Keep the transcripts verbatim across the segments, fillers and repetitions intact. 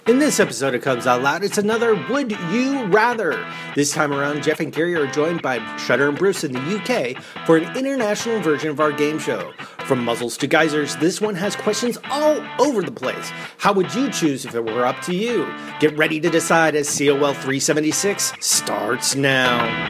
In this episode of Cubs Out Loud, it's another Would You Rather. This time around, Jeff and Gary are joined by Shutter and Bruce in the U K for an international version of our game show. From muzzles to geysers, this one has questions all over the place. How would you choose if it were up to you? Get ready to decide as C O L three seventy-six starts now.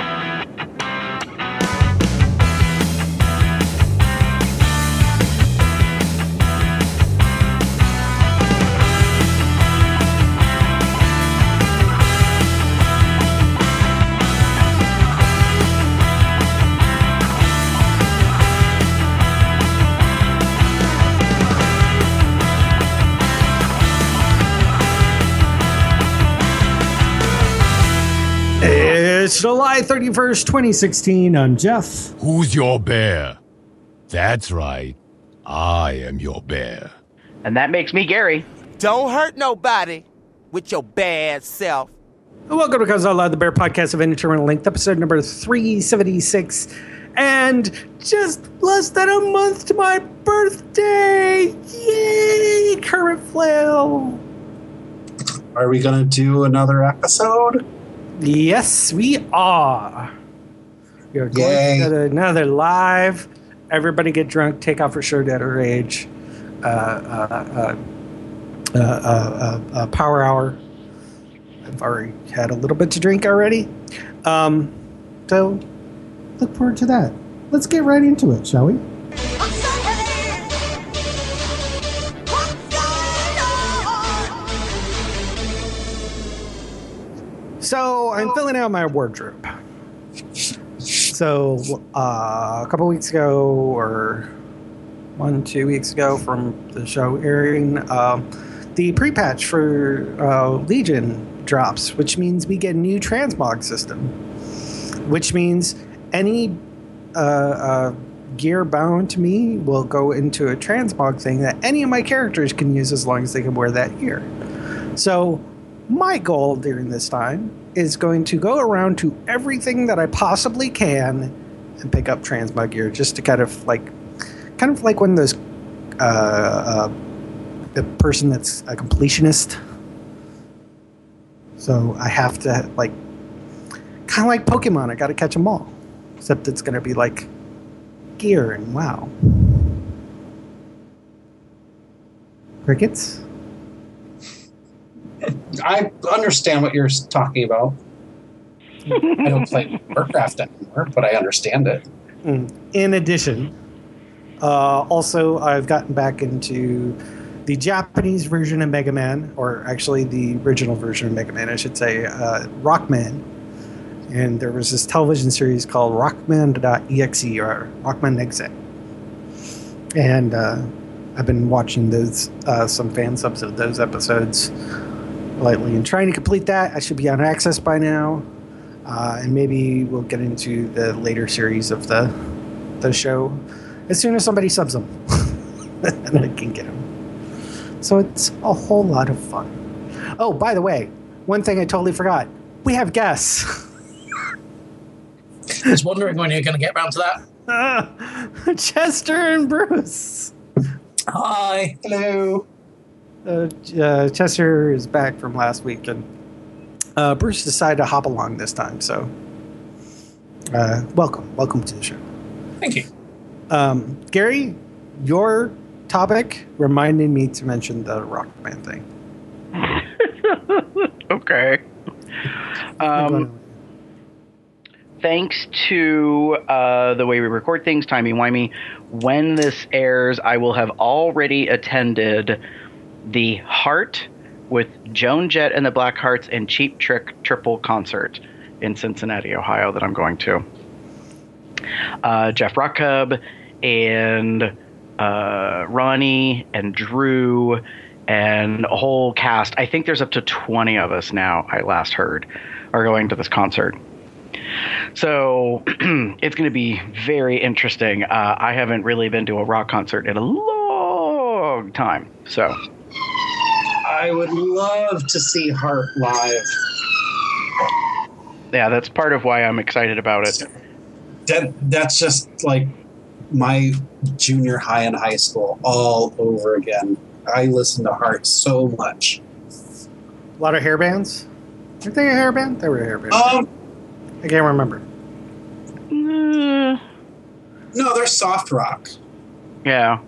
It's July thirty-first, twenty sixteen. I'm Jeff. Who's your bear? That's right. I am your bear. And that makes me Gary. Don't hurt nobody with your bad self. Welcome to Cubs Out Loud, the Bear Podcast of Indeterminate Length, episode number three seventy-six. And just less than a month to my birthday. Yay, Kermit Flail. Are we going to do another episode? Yes, we are. We are going Yay. to another live. Everybody get drunk, take out for sure at our age. Uh, uh, uh, uh, uh, uh, power hour. I've already had a little bit to drink already. Um, so, look forward to that. Let's get right into it, shall we? So I'm filling out my wardrobe. So uh, a couple weeks ago, or one, two weeks ago from the show airing, uh, the pre-patch for uh, Legion drops, which means we get a new transmog system, which means any uh, uh, gear bound to me will go into a transmog thing that any of my characters can use as long as they can wear that gear. So my goal during this time is going to go around to everything that I possibly can and pick up transmog gear, just to kind of like, kind of like when those, uh, uh, the person that's a completionist. So I have to like, kind of like Pokemon. I got to catch them all, except it's going to be like gear and WoW. Crickets. I understand what you're talking about. I don't play Warcraft anymore, but I understand it. In addition, uh, also I've gotten back into the Japanese version of Mega Man, or actually the original version of Mega Man, I should say, uh, Rockman. And there was this television series called Rockman dot E X E, or Rockman Exe. And uh, I've been watching those uh, some fan subs of those episodes lately and trying to complete that. I should be on Access by now, uh, and maybe we'll get into the later series of the the show as soon as somebody subs them and I can get them. So it's a whole lot of fun. Oh, by the way, one thing I totally forgot: we have guests. I was wondering when you're going to get around to that. Uh, Chester and Bruce. Hi. Hello. Uh, uh, Chester is back from last week, and uh, Bruce decided to hop along this time. So, uh, welcome, welcome to the show. Thank you. Um, Gary, your topic reminded me to mention the Rockman thing. Okay. Um, thanks to uh, the way we record things, timey-wimey, when this airs, I will have already attended the Heart with Joan Jett and the Blackhearts and Cheap Trick triple concert in Cincinnati, Ohio, that I'm going to. Uh, Jeff Rockcub and uh, Ronnie and Drew and a whole cast. I think there's up to twenty of us now, I last heard, are going to this concert. So it's going to be very interesting. Uh, I haven't really been to a rock concert in a long time, so... I would love to see Heart live. Yeah, that's part of why I'm excited about it. That that's just like my junior high and high school all over again. I listened to Heart so much. A lot of hair bands. Aren't they a hair band? They were a hair band. Um, I can't remember. Mm, no, they're soft rock. yeah.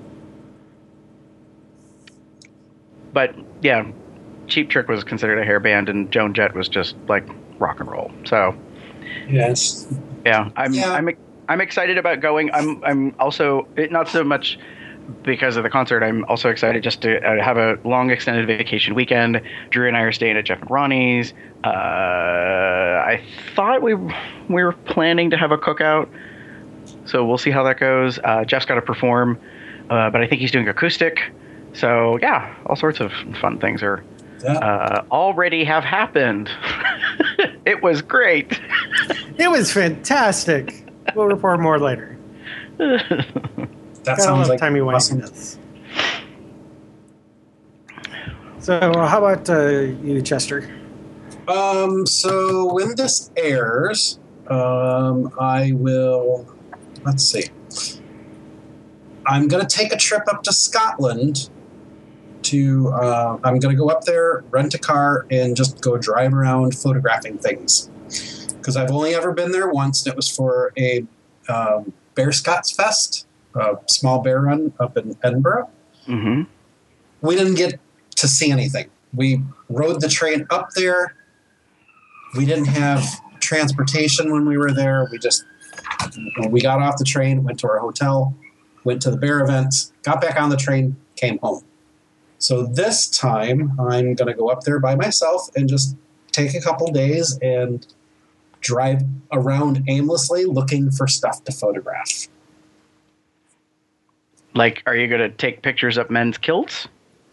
But yeah, Cheap Trick was considered a hair band, and Joan Jett was just like rock and roll. So Yes. yeah, I'm Yeah. I'm I'm excited about going. I'm I'm also it, not so much because of the concert. I'm also excited just to uh, have a long extended vacation weekend. Drew and I are staying at Jeff and Ronnie's. Uh, I thought we we were planning to have a cookout, so we'll see how that goes. Uh, Jeff's got to perform, uh, but I think he's doing acoustic. So yeah, all sorts of fun things are Yeah. uh, already have happened. It was great. It was fantastic. We'll report more later. That Gotta sounds love like timey awesome. wimeyness. So, how about uh, you, Chester? Um, so when this airs, um, I will, let's see. I'm going to take a trip up to Scotland to, uh, I'm going to go up there, rent a car, and just go drive around photographing things. Because I've only ever been there once, and it was for a um, Bear Scots Fest, a small bear run up in Edinburgh. Mm-hmm. We didn't get to see anything. We rode the train up there. We didn't have transportation when we were there. We just, we got off the train, went to our hotel, went to the bear events, got back on the train, came home. So this time I'm going to go up there by myself and just take a couple days and drive around aimlessly looking for stuff to photograph. Like, are you going to take pictures of men's kilts?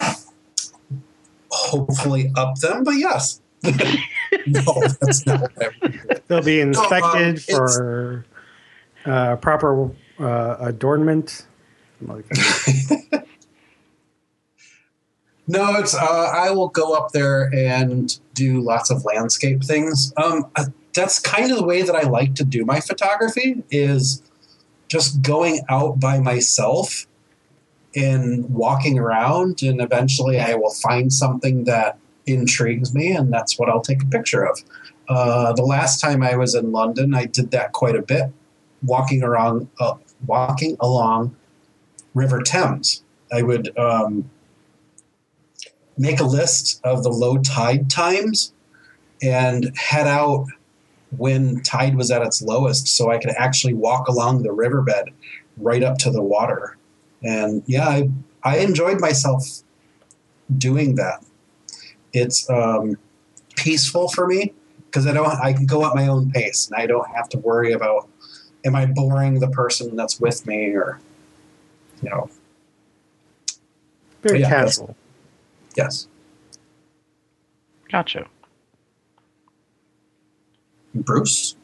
Hopefully up them, but yes. No, that's not what I would do. They'll be inspected No, um, for uh, proper uh, adornment. Like that. No, it's. Uh, I will go up there and do lots of landscape things. Um, uh, that's kind of the way that I like to do my photography. Is just going out by myself and walking around, and eventually I will find something that intrigues me, and that's what I'll take a picture of. Uh, the last time I was in London, I did that quite a bit, walking around, uh, walking along River Thames. I would. Um, make a list of the low tide times and head out when tide was at its lowest so I could actually walk along the riverbed right up to the water. And yeah, I, I enjoyed myself doing that. It's um, peaceful for me because I don't, I can go at my own pace and I don't have to worry about, am I boring the person that's with me or, you know. Very yeah, casual. Yes. Gotcha. Bruce?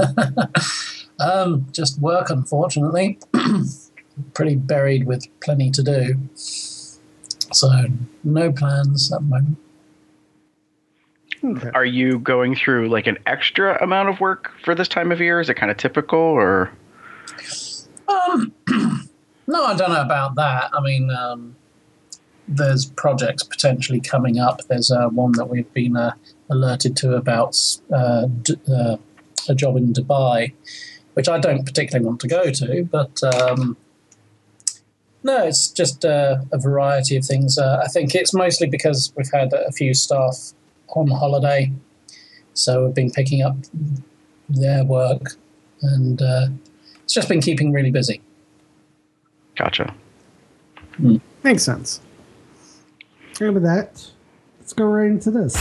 Um, just work, unfortunately. Pretty buried with plenty to do. So, no plans at the moment. Okay. Are you going through like an extra amount of work for this time of year? Is it kind of typical, or? Um, no, I don't know about that. I mean, um, there's projects potentially coming up. There's uh, one that we've been uh, alerted to about uh, d- uh, a job in Dubai, which I don't particularly want to go to, but um, no, it's just uh, a variety of things. Uh, I think it's mostly because we've had a few staff on holiday, so we've been picking up their work, and uh, it's just been keeping really busy. Gotcha. Makes sense. And with that, let's go right into this.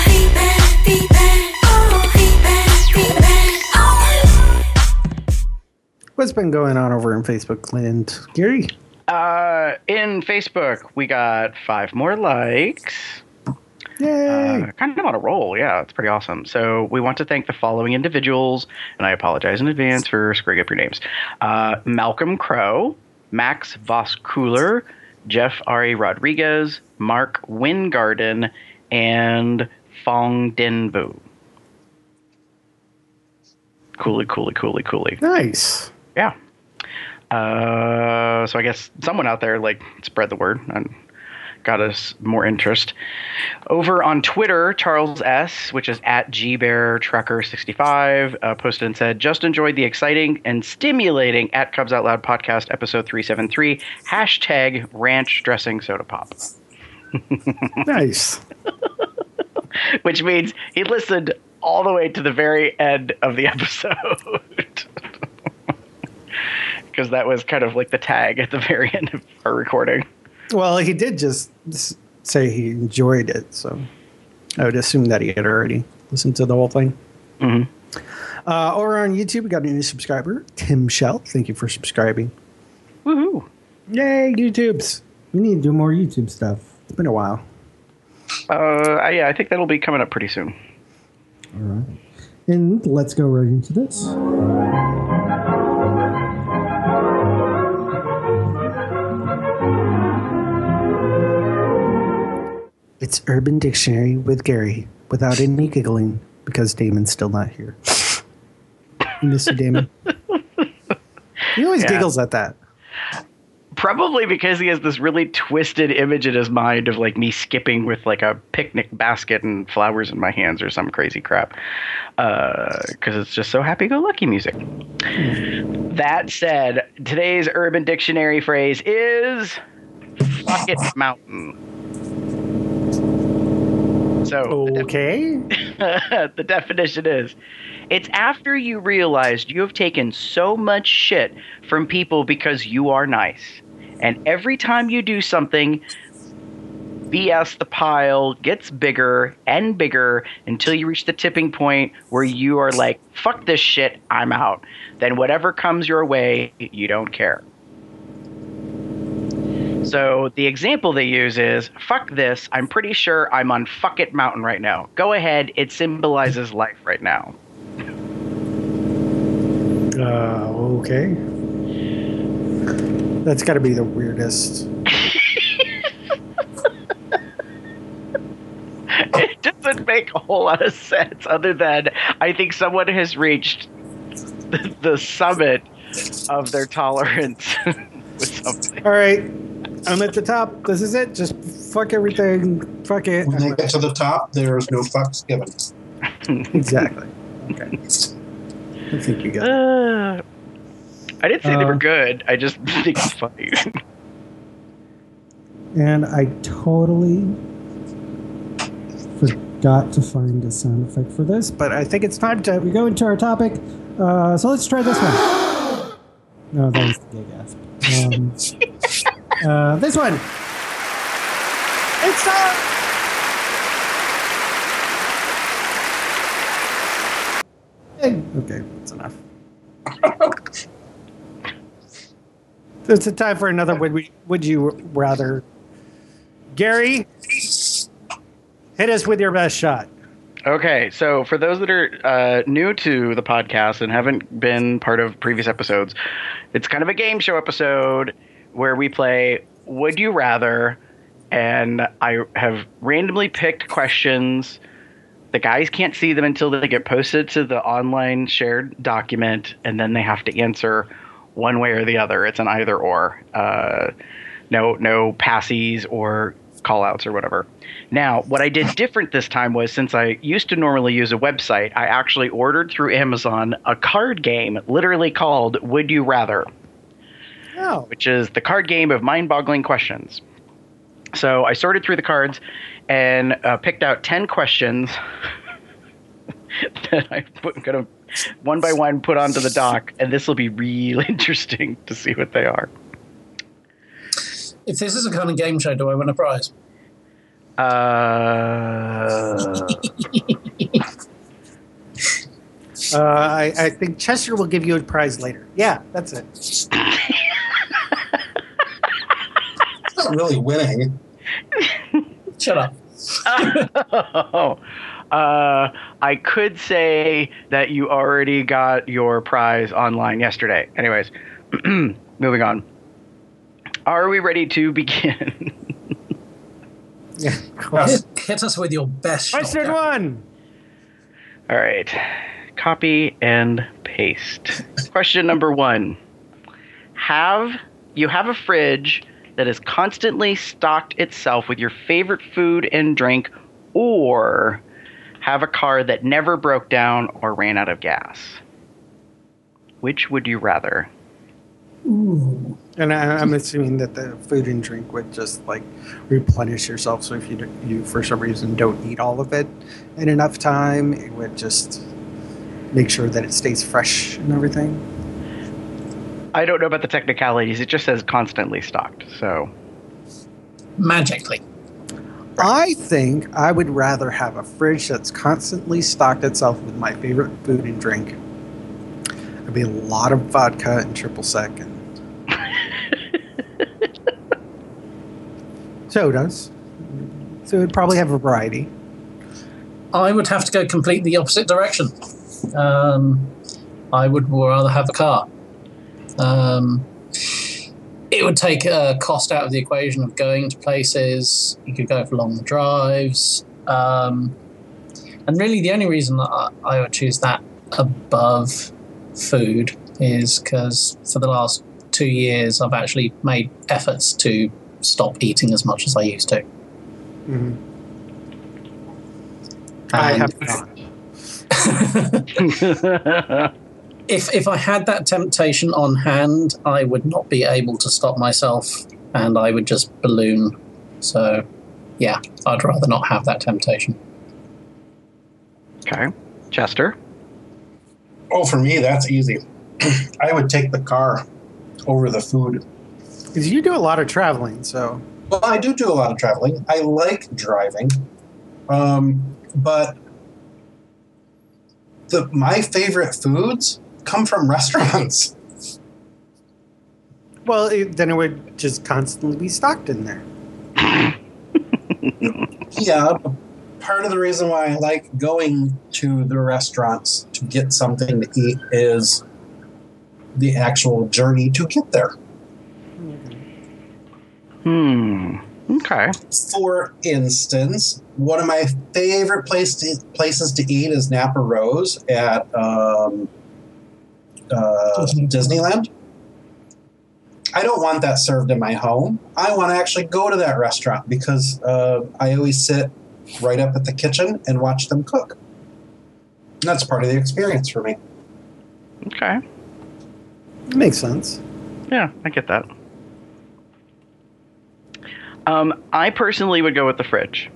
What's been going on over in Facebook land, Gary? Uh, in Facebook, we got five more likes. Yay! Uh, kind of on a roll, yeah, it's pretty awesome. So we want to thank the following individuals, and I apologize in advance for screwing up your names. Uh, Malcolm Crow, Max Voskuhler, Jeff R A. Rodriguez, Mark Wingarden, and Fong Denbu. Coolly, coolly, coolly, coolly. Nice. Yeah. Uh, so I guess someone out there, like, spread the word. And got us more interest. Over on Twitter, Charles S., which is at G Bear Trucker sixty-five, uh, posted and said, just enjoyed the exciting and stimulating at Cubs Out Loud podcast episode three seventy-three, hashtag ranch dressing soda pop. Nice. Which means he listened all the way to the very end of the episode. Because that was kind of like the tag at the very end of our recording. Well, he did just say he enjoyed it, so I would assume that he had already listened to the whole thing. Mm-hmm. Uh, over on YouTube, we got a new subscriber, Tim Shell. Thank you for subscribing. Woohoo! Yay, YouTubes! We need to do more YouTube stuff. It's been a while. Uh, yeah, I think that'll be coming up pretty soon. All right. And let's go right into this. It's Urban Dictionary with Gary, without any giggling, because Damon's still not here. You miss you, Damon. He always Yeah. giggles at that. Probably because he has this really twisted image in his mind of like me skipping with like a picnic basket and flowers in my hands or some crazy crap. Because uh, it's just so happy-go-lucky music. That said, today's Urban Dictionary phrase is "fuck it mountain." So Okay. the definition is, it's after you realized you have taken so much shit from people because you are nice. And every time you do something, B S the pile gets bigger and bigger until you reach the tipping point where you are like, fuck this shit, I'm out. Then whatever comes your way, you don't care. So the example they use is, fuck this, I'm pretty sure I'm on Fuck It Mountain right now. Go ahead, it symbolizes life right now. Uh, okay. That's got to be the weirdest. It doesn't make a whole lot of sense other than I think someone has reached the, the summit of their tolerance with something. All right. I'm at the top. This is it. Just fuck everything. Fuck it. When they get to the top, there's no fucks given. Exactly. Okay. I think you got it. Uh, I didn't say they Uh, were good. I just think it's funny. And I totally forgot to find a sound effect for this, but I think it's time to we go into our topic. Uh, so let's try this one. No, that was the gay gasp. Um, uh, this one. It's time. Okay, that's enough. It's a time for another would we would you rather. Gary, hit us with your best shot. Okay, so for those that are uh, new to the podcast and haven't been part of previous episodes, it's kind of a game show episode where we play Would You Rather, and I have randomly picked questions. The guys can't see them until they get posted to the online shared document, and then they have to answer one way or the other. It's an either or. Uh, no, no passies or call-outs or whatever. Now, what I did different this time was, since I used to normally use a website, I actually ordered through Amazon a card game literally called Would You Rather, Oh, which is the card game of mind-boggling questions. So I sorted through the cards and uh, picked out ten questions that I'm going to one by one put onto the dock, and this will be really interesting to see what they are. If this is a kind of game show, do I win a prize? Uh, uh, I, I think Chester will give you a prize later. Yeah, that's it. It's not really winning. Shut up. oh, uh, I could say that you already got your prize online yesterday. Anyways, moving on. Are we ready to begin? Yeah. Hit, hit us with your best shot. Question Gary. one. All right. Copy and paste. Question number one. Have you have a fridge that has constantly stocked itself with your favorite food and drink, or have a car that never broke down or ran out of gas? Which would you rather? Ooh. And I, I'm assuming that the food and drink would just like replenish yourself. So if you do, you for some reason don't eat all of it in enough time, it would just make sure that it stays fresh and everything. I don't know about the technicalities. It just says constantly stocked. So Magically. I think I would rather have a fridge that's constantly stocked itself with my favorite food and drink. It'd be a lot of vodka and triple sec and sodas. So it'd probably have a variety. I would have to go completely the opposite direction. Um, I would rather have a car. Um, it would take a cost out of the equation of going to places. You could go for long drives. Um, and really the only reason that I, I would choose that above food is because for the last two years I've actually made efforts to stop eating as much as I used to. Mm-hmm. I And- have not. If if I had that temptation on hand, I would not be able to stop myself, and I would just balloon. So, yeah, I'd rather not have that temptation. okay, Chester. Oh, for me, that's easy. I would take the car over the food. Because you do a lot of traveling, so Well, I do do a lot of traveling. I like driving, um, but the my favorite foods come from restaurants. well, it, then it would just constantly be stocked in there. Yeah, but part of the reason why I like going to the restaurants to get something to eat is the actual journey to get there. Hmm. Okay. For instance, one of my favorite place to, places to eat is Napa Rose at um, uh, Disney. Disneyland. I don't want that served in my home. I want to actually go to that restaurant because uh, I always sit right up at the kitchen and watch them cook. And that's part of the experience for me. Okay. Makes sense. Yeah, I get that. Um, I personally would go with the fridge.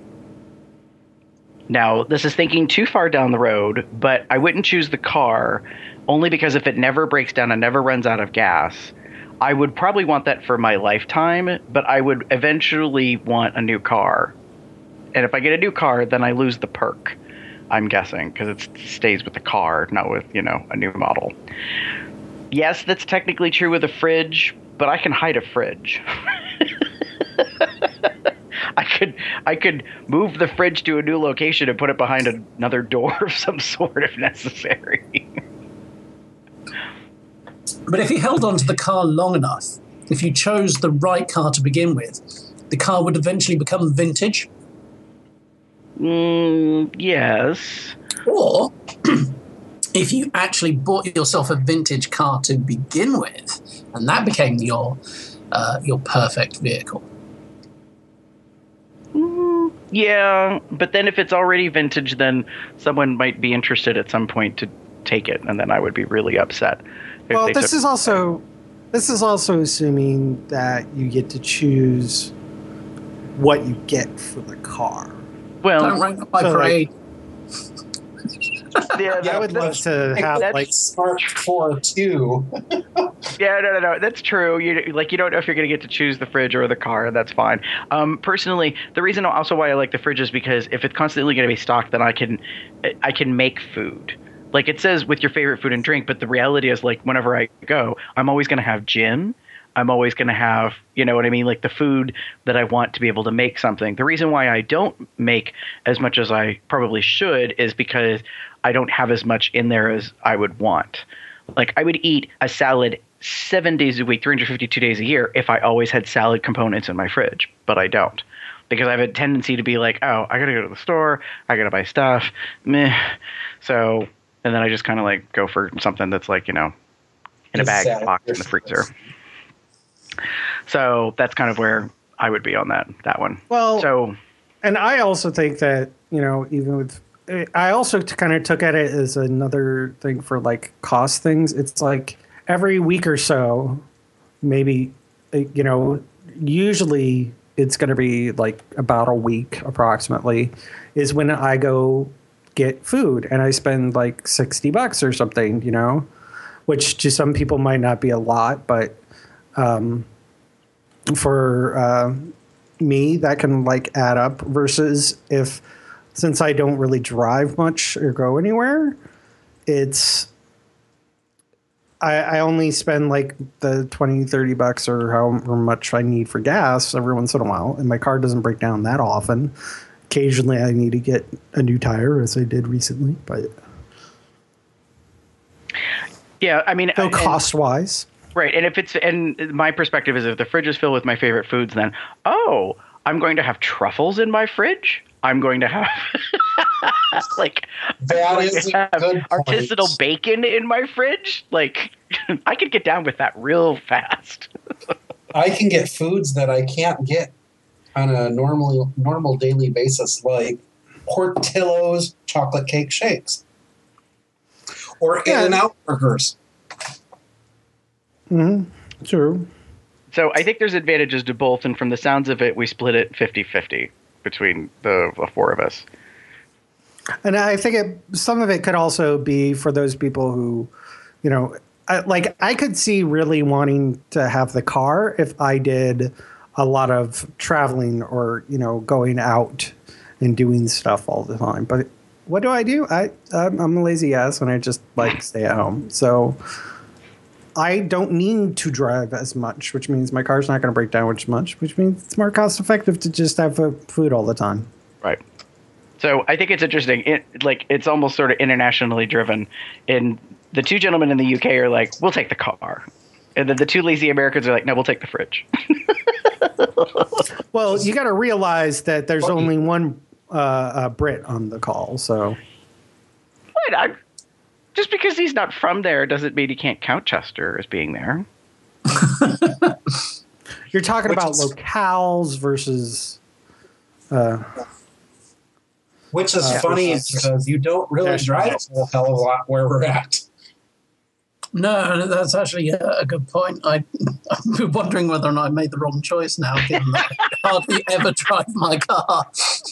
Now, this is thinking too far down the road, but I wouldn't choose the car only because if it never breaks down and never runs out of gas, I would probably want that for my lifetime, but I would eventually want a new car. And if I get a new car, then I lose the perk, I'm guessing, because it stays with the car, not with, you know, a new model. Yes, that's technically true with a fridge, but I can hide a fridge. I could I could move the fridge to a new location and put it behind another door of some sort if necessary. But if you held on to the car long enough, if you chose the right car to begin with, the car would eventually become vintage. Mm, yes. Or if you actually bought yourself a vintage car to begin with, and that became your uh, your perfect vehicle. Mm, yeah, but then if it's already vintage, then someone might be interested at some point to take it, and then I would be really upset. if Well, they this took- is also this is also assuming that you get to choose what you get for the car. well, Don't rank up my so, like- parade. yeah, I would love to have that's- like Smart for two. Yeah, no, no, no. That's true. You like you don't know if you're going to get to choose the fridge or the car. That's fine. Um, personally, the reason also why I like the fridge is because if it's constantly going to be stocked, then I can I can make food. Like it says with your favorite food and drink, but the reality is like whenever I go, I'm always going to have gin. I'm always going to have, you know what I mean, like the food that I want to be able to make something. The reason why I don't make as much as I probably should is because I don't have as much in there as I would want. Like I would eat a salad seven days a week, three hundred fifty-two days a year if I always had salad components in my fridge, but I don't. Because I have a tendency to be like, oh, I got to go to the store. I got to buy stuff. Meh. So, and then I just kind of like go for something that's like, you know, in a Just bag salad box in for the freezer. So that's kind of where I would be on that that one. Well, so and I also think that, you know, even with, I also kind of took at it as another thing for like cost things. It's like every week or so, maybe, you know, usually it's going to be like about a week approximately is when I go get food and I spend like sixty bucks or something, you know, which to some people might not be a lot, but um, for uh, me, that can like add up versus if, since I don't really drive much or go anywhere, it's, I, I only spend like the twenty, thirty bucks or however much I need for gas every once in a while. And my car doesn't break down that often. Occasionally I need to get a new tire, as I did recently, but yeah, I mean, so cost wise. Right. And if it's, and my perspective is if the fridge is filled with my favorite foods, then, oh, I'm going to have truffles in my fridge. I'm going to have like that is a have good artisanal point. bacon in my fridge. Like I could get down with that real fast. I can get foods that I can't get on a normally normal daily basis, like Portillo's chocolate cake shakes or Yeah. In-N-Out burgers. Mm-hmm. True. So I think there's advantages to both. And from the sounds of it, we split it fifty-fifty between the, the four of us. And I think it, some of it could also be for those people who, you know, I, like I could see really wanting to have the car if I did a lot of traveling or, you know, going out and doing stuff all the time. But what do I do? I, I'm, I'm a lazy ass and I just like stay at home. So I don't need to drive as much, which means my car's not going to break down as much, which means it's more cost effective to just have uh, food all the time. Right. So I think it's interesting. It, like it's almost sort of internationally driven. And the two gentlemen in the U K are like, we'll take the car. And then the two lazy Americans are like, no, we'll take the fridge. Well, you got to realize that there's only one uh, uh, Brit on the call. So What? I, just because he's not from there doesn't mean he can't count Chester as being there. you're talking Which about is- locales versus. Uh, Which is Uh, funny versus- because you don't really National drive House. a whole hell of a lot where we're at. No, that's actually a, a good point. I, I'm wondering whether or not I made the wrong choice now, given that I hardly ever drive my car.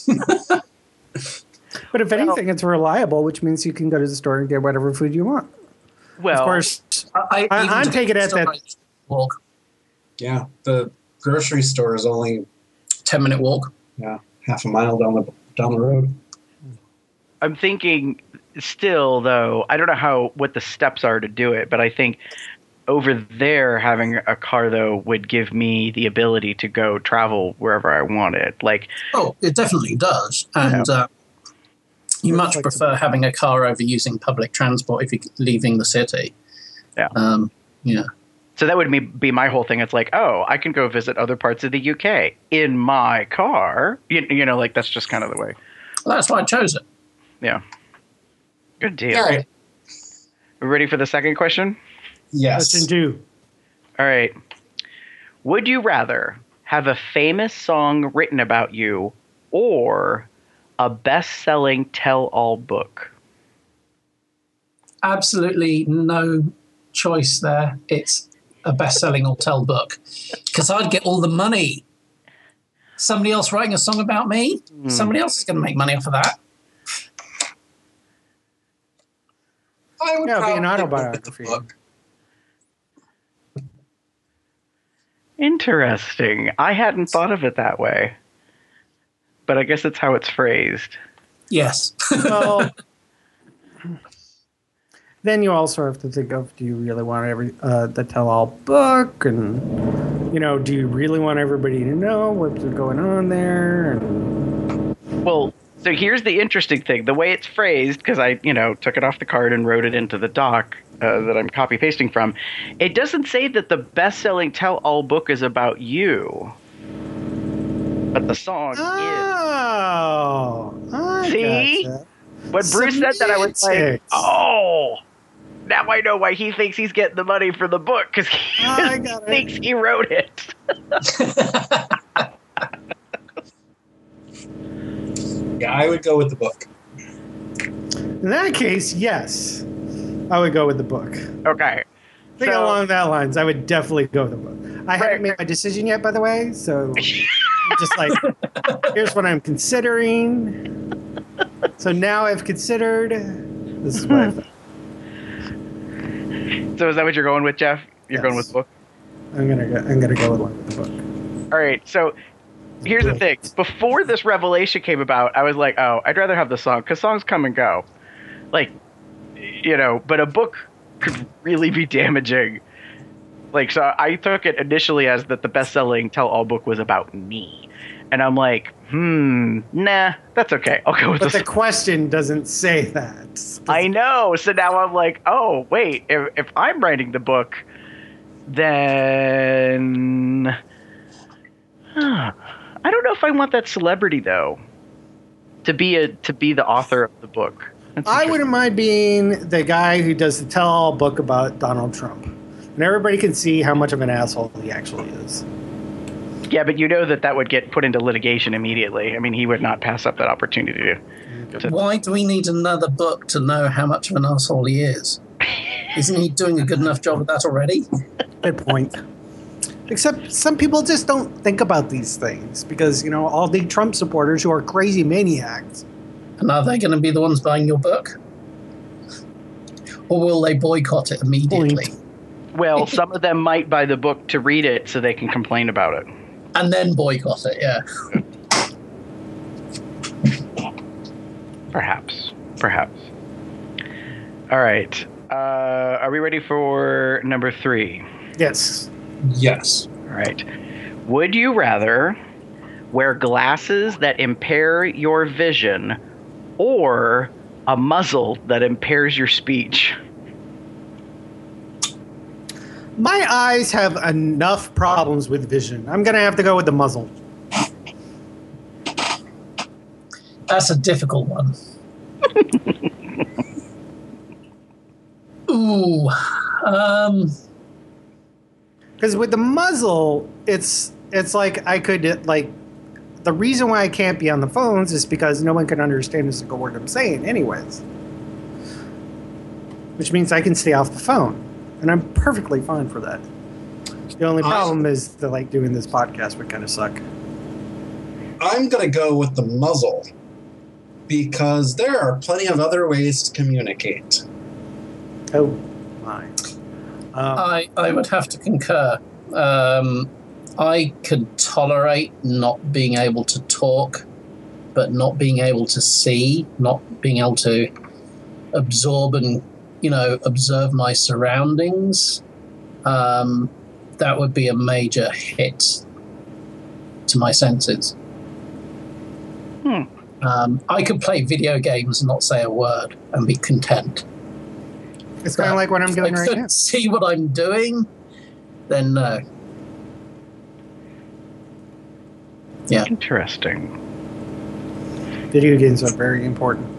but if anything, it's reliable, which means you can go to the store and get whatever food you want. Well, Of course, I, I- even I'm to taking the it store, that- I walk Yeah, the grocery store is only ten minute walk. yeah half a mile down the down the road. I'm thinking still, though, I don't know how what the steps are to do it, but I think over there having a car, though, would give me the ability to go travel wherever I wanted. Like, Oh, it definitely does. And uh, you much Flexible. prefer having a car over using public transport if you're leaving the city. Yeah. Um, yeah. so that would be, be my whole thing. It's like, oh, I can go visit other parts of the U K in my car. You, you know, like that's just kind of the way. Well, that's why I chose it. Yeah. Good deal. All right. We ready for the second question? Yes. question two. All right. Would you rather have a famous song written about you or a best-selling tell-all book? Absolutely no choice there. It's a best-selling or tell book because I'd get all the money. Somebody else writing a song about me, Hmm. somebody else is going to make money off of that. I would Yeah, it'd be an probably autobiography. look at the book. Interesting. I hadn't thought of it that way. But I guess it's how it's phrased. Yes. Well, then you also have to think of: do you really want every uh, the tell-all book, and you know, do you really want everybody to know what's going on there? And Well, so here's the interesting thing. The way it's phrased, because I, you know, took it off the card and wrote it into the doc uh, that I'm copy pasting from, it doesn't say that the best-selling tell-all book is about you. But the song is. oh, I See? gotcha. When Bruce said that, I was like, Semantics. oh, now I know why he thinks he's getting the money for the book, because he I got it. thinks he wrote it. Yeah, I would go with the book. In that case, yes, I would go with the book. Okay. Think So- along that lines, I would definitely go with the book. I haven't made my decision yet, by the way, so I'm just like, here's what I'm considering. So now I've considered. This is what I thought. So is that what you're going with, Jeff? You're Yes. going with the book? I'm gonna go. I'm gonna go with the book. All right. So here's the thing. Before this revelation came about, I was like, oh, I'd rather have the song because songs come and go. Like, you know, but a book could really be damaging. Like, so I took it initially as that the best-selling tell-all book was about me. And I'm like, hmm, nah, that's okay. I'll go with But the the question doesn't say that. I know. So now I'm like, oh, wait, if, if I'm writing the book, then huh, I don't know if I want that celebrity though to be a to be the author of the book. That's I interesting. wouldn't mind being the guy who does the tell-all book about Donald Trump, and everybody can see how much of an asshole he actually is. Yeah, but you know that that would get put into litigation immediately. I mean, he would not pass up that opportunity to. to Why do we need another book to know how much of an asshole he is? Isn't he doing a good enough job at that already? Good point. Except some people just don't think about these things because, you know, all the Trump supporters who are crazy maniacs. And are they going to be the ones buying your book? Or will they boycott it immediately? Point. well, some of them might buy the book to read it so they can complain about it. And then boycott it, yeah. Perhaps. Perhaps. All right. Uh, are we ready for number three? Yes. Yes. All right. Would you rather wear glasses that impair your vision or a muzzle that impairs your speech? My eyes have enough problems with vision. I'm going to have to go with the muzzle. That's a difficult one. Ooh. Um, Because with the muzzle, it's it's like I could, like, the reason why I can't be on the phones is because no one can understand a single word I'm saying anyways. Which means I can stay off the phone. And I'm perfectly fine for that. The only problem is that, like, doing this podcast would kind of suck. I'm going to go with the muzzle because there are plenty of other ways to communicate. Oh, my. Um, I, I would have to concur. Um, I could tolerate not being able to talk, but not being able to see, not being able to absorb and, you know, observe my surroundings. Um, that would be a major hit to my senses. Hmm. Um, I could play video games and not say a word and be content. it's kind of like what I'm doing if I right could now. see what I'm doing, then no. Yeah. Interesting. Video games are very important.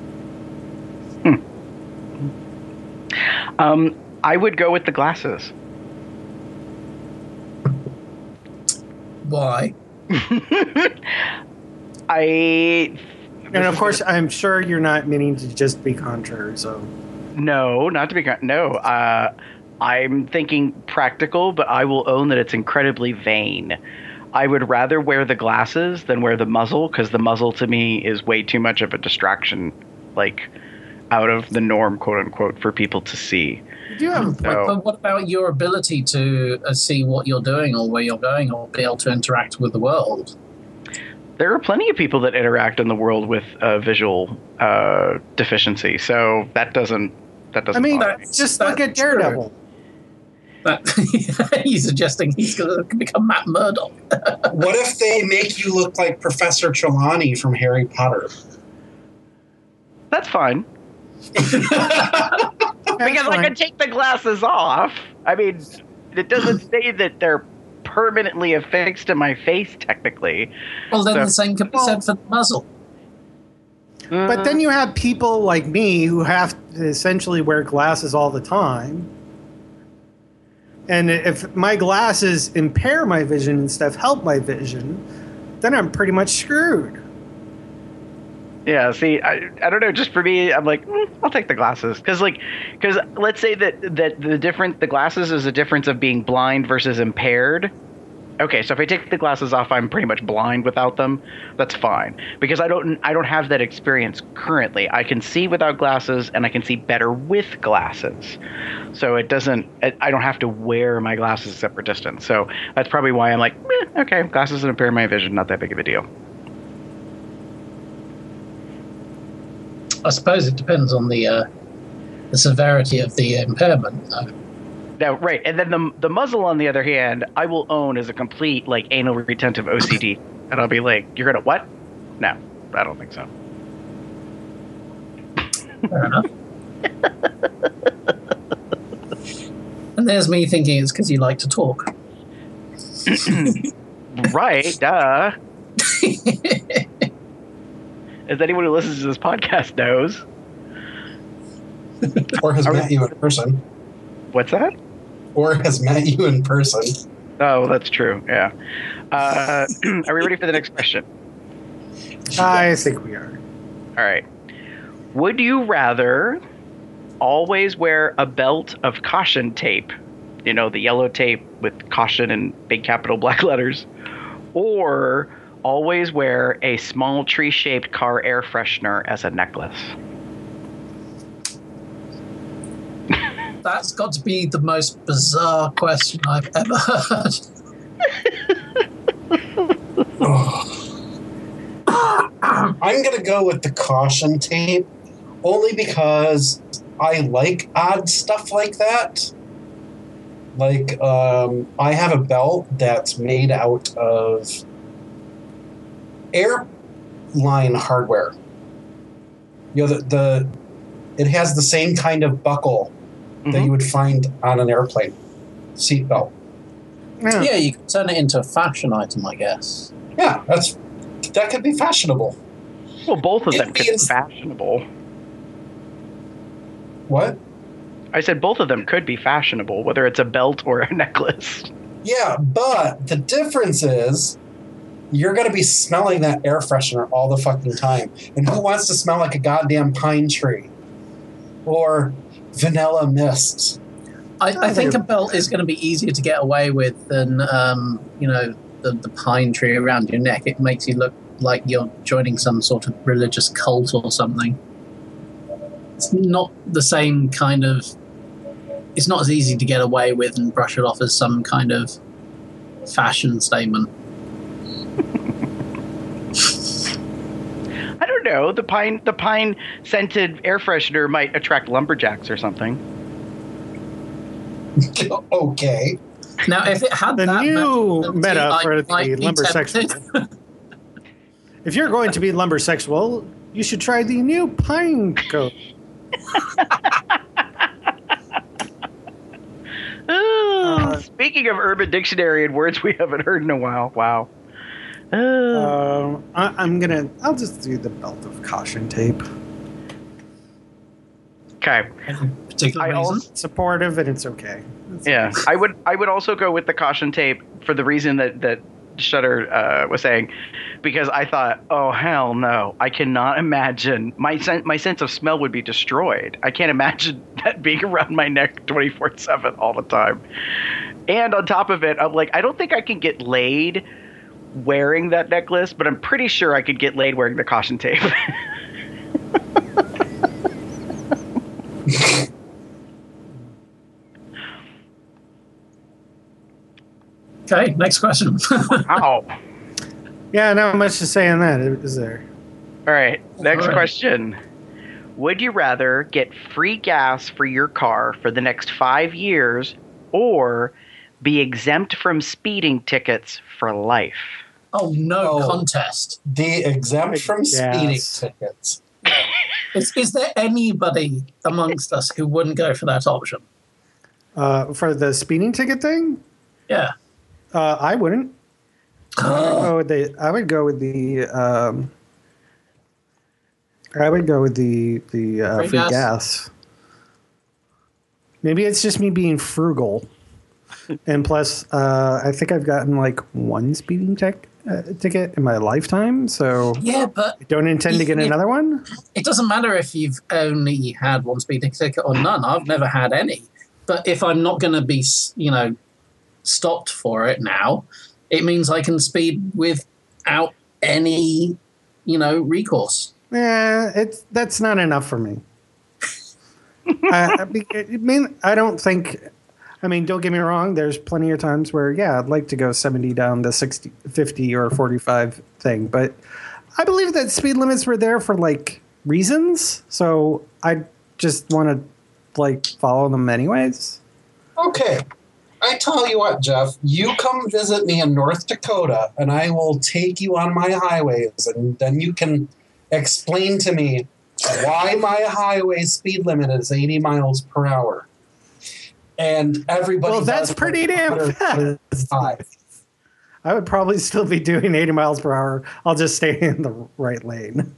Um, I would go with the glasses. Why? I And of course, I'm sure you're not meaning to just be contrary, so. no, not to be con- no. Uh, I'm thinking practical, but I will own that it's incredibly vain. I would rather wear the glasses than wear the muzzle because the muzzle to me is way too much of a distraction, like out of the norm, quote unquote, for people to see. You do have a point. So, But what about your ability to uh, see what you're doing or where you're going or be able to interact with the world? there are plenty of people that interact in the world with uh, visual uh, deficiency, so that doesn't that I doesn't. mean, bother me. just look at that's true. Daredevil. That, he's suggesting he's going to become Matt Murdock. What if they make you look like Professor Trelawney from Harry Potter? That's fine. Because I can take the glasses off. I mean, it doesn't say that they're permanently affixed to my face, technically. Well, then So- the same can be said for the muzzle. But then you have people like me who have to essentially wear glasses all the time. And if my glasses impair my vision instead of help my vision, then I'm pretty much screwed. Yeah, see, I, I don't know. Just for me, I'm like, mm, I'll take the glasses because, like, because let's say that that the difference, the glasses is a difference of being blind versus impaired. Okay, so if I take the glasses off, I'm pretty much blind without them. That's fine because I don't I don't have that experience currently. I can see without glasses and I can see better with glasses. So it doesn't. I don't have to wear my glasses except for distance. So that's probably why I'm like, eh, okay, glasses impair my vision, not that big of a deal. I suppose it depends on the uh, the severity of the impairment, though. No, right, and then the the muzzle, on the other hand, I will own as a complete like anal retentive O C D, and I'll be like, "You're gonna what?" No, I don't think so. Fair enough. And there's me thinking it's because you like to talk. Right, duh. As anyone who listens to this podcast knows. Or has met you in person. What's that? Or has met you in person. Oh, that's true. Yeah. Uh, are we ready for the next question? I think we are. All right. Would you rather always wear a belt of caution tape, you know, the yellow tape with caution in big capital black letters, or always wear a small tree-shaped car air freshener as a necklace? That's got to be the most bizarre question I've ever heard. I'm going to go with the caution tape only because I like odd stuff like that. Like, um, I have a belt that's made out of airline hardware. You know, the, the it has the same kind of buckle mm-hmm. that you would find on an airplane seatbelt. Yeah. yeah, you can turn it into a fashion item, I guess. Yeah, that's that could be fashionable. Well, both of it them could be fashionable. What? I said both of them could be fashionable, whether it's a belt or a necklace. Yeah, but the difference is you're going to be smelling that air freshener all the fucking time. And who wants to smell like a goddamn pine tree? Or vanilla mist? I, I think a belt is going to be easier to get away with than, um, you know, the, the pine tree around your neck. It makes you look like you're joining some sort of religious cult or something. It's not the same kind of... It's not as easy to get away with and brush it off as some kind of fashion statement. I don't know. The pine, the pine scented air freshener might attract lumberjacks or something. Okay. Now, if it had the that new meta I, for the I lumbersexual. If you're going to be lumbersexual, you should try the new pine coat. uh, Speaking of Urban Dictionary and words we haven't heard in a while, wow. Uh, um, I, I'm gonna. I'll just do the belt of caution tape. Okay. Particular I reason? also, supportive, and it's okay. It's yeah, okay. I would. I would also go with the caution tape for the reason that that Shutter uh, was saying, because I thought, oh hell no, I cannot imagine my sen- my sense of smell would be destroyed. I can't imagine that being around my neck twenty-four seven all the time. And on top of it, I'm like, I don't think I can get laid wearing that necklace, but I'm pretty sure I could get laid wearing the caution tape. Okay, next question. Ow. Yeah, not much to say on that, is there? All right, next All right. question. Would you rather get free gas for your car for the next five years or be exempt from speeding tickets for life? Oh, no Oh. contest. The exempt from Yes. speeding tickets. Is, is there anybody amongst us who wouldn't go for that option? Uh, for the speeding ticket thing, Yeah. uh, I wouldn't. I would go with the. I would go with the. Um, I would go with the the uh, Free free gas? gas. Maybe it's just me being frugal. And plus, uh, I think I've gotten like one speeding tech, uh, ticket in my lifetime, so Yeah, but I don't intend to get Yeah. another one. it doesn't matter if you've only had one speeding ticket or none. I've never had any. But if I'm not going to be, you know, stopped for it now, it means I can speed without any, you know, recourse. Yeah, it's that's not enough for me. I, I mean, I mean, I don't think. I mean, don't get me wrong. There's plenty of times where, yeah, I'd like to go seventy down to sixty, fifty, or forty-five thing, but I believe that speed limits were there for like reasons. So I just want to like follow them anyways. Okay. I tell you what, Jeff, you come visit me in North Dakota and I will take you on my highways and then you can explain to me why my highway speed limit is eighty miles per hour. And everybody Well, that's does pretty damn one hundred fast. five. I would probably still be doing eighty miles per hour. I'll just stay in the right lane.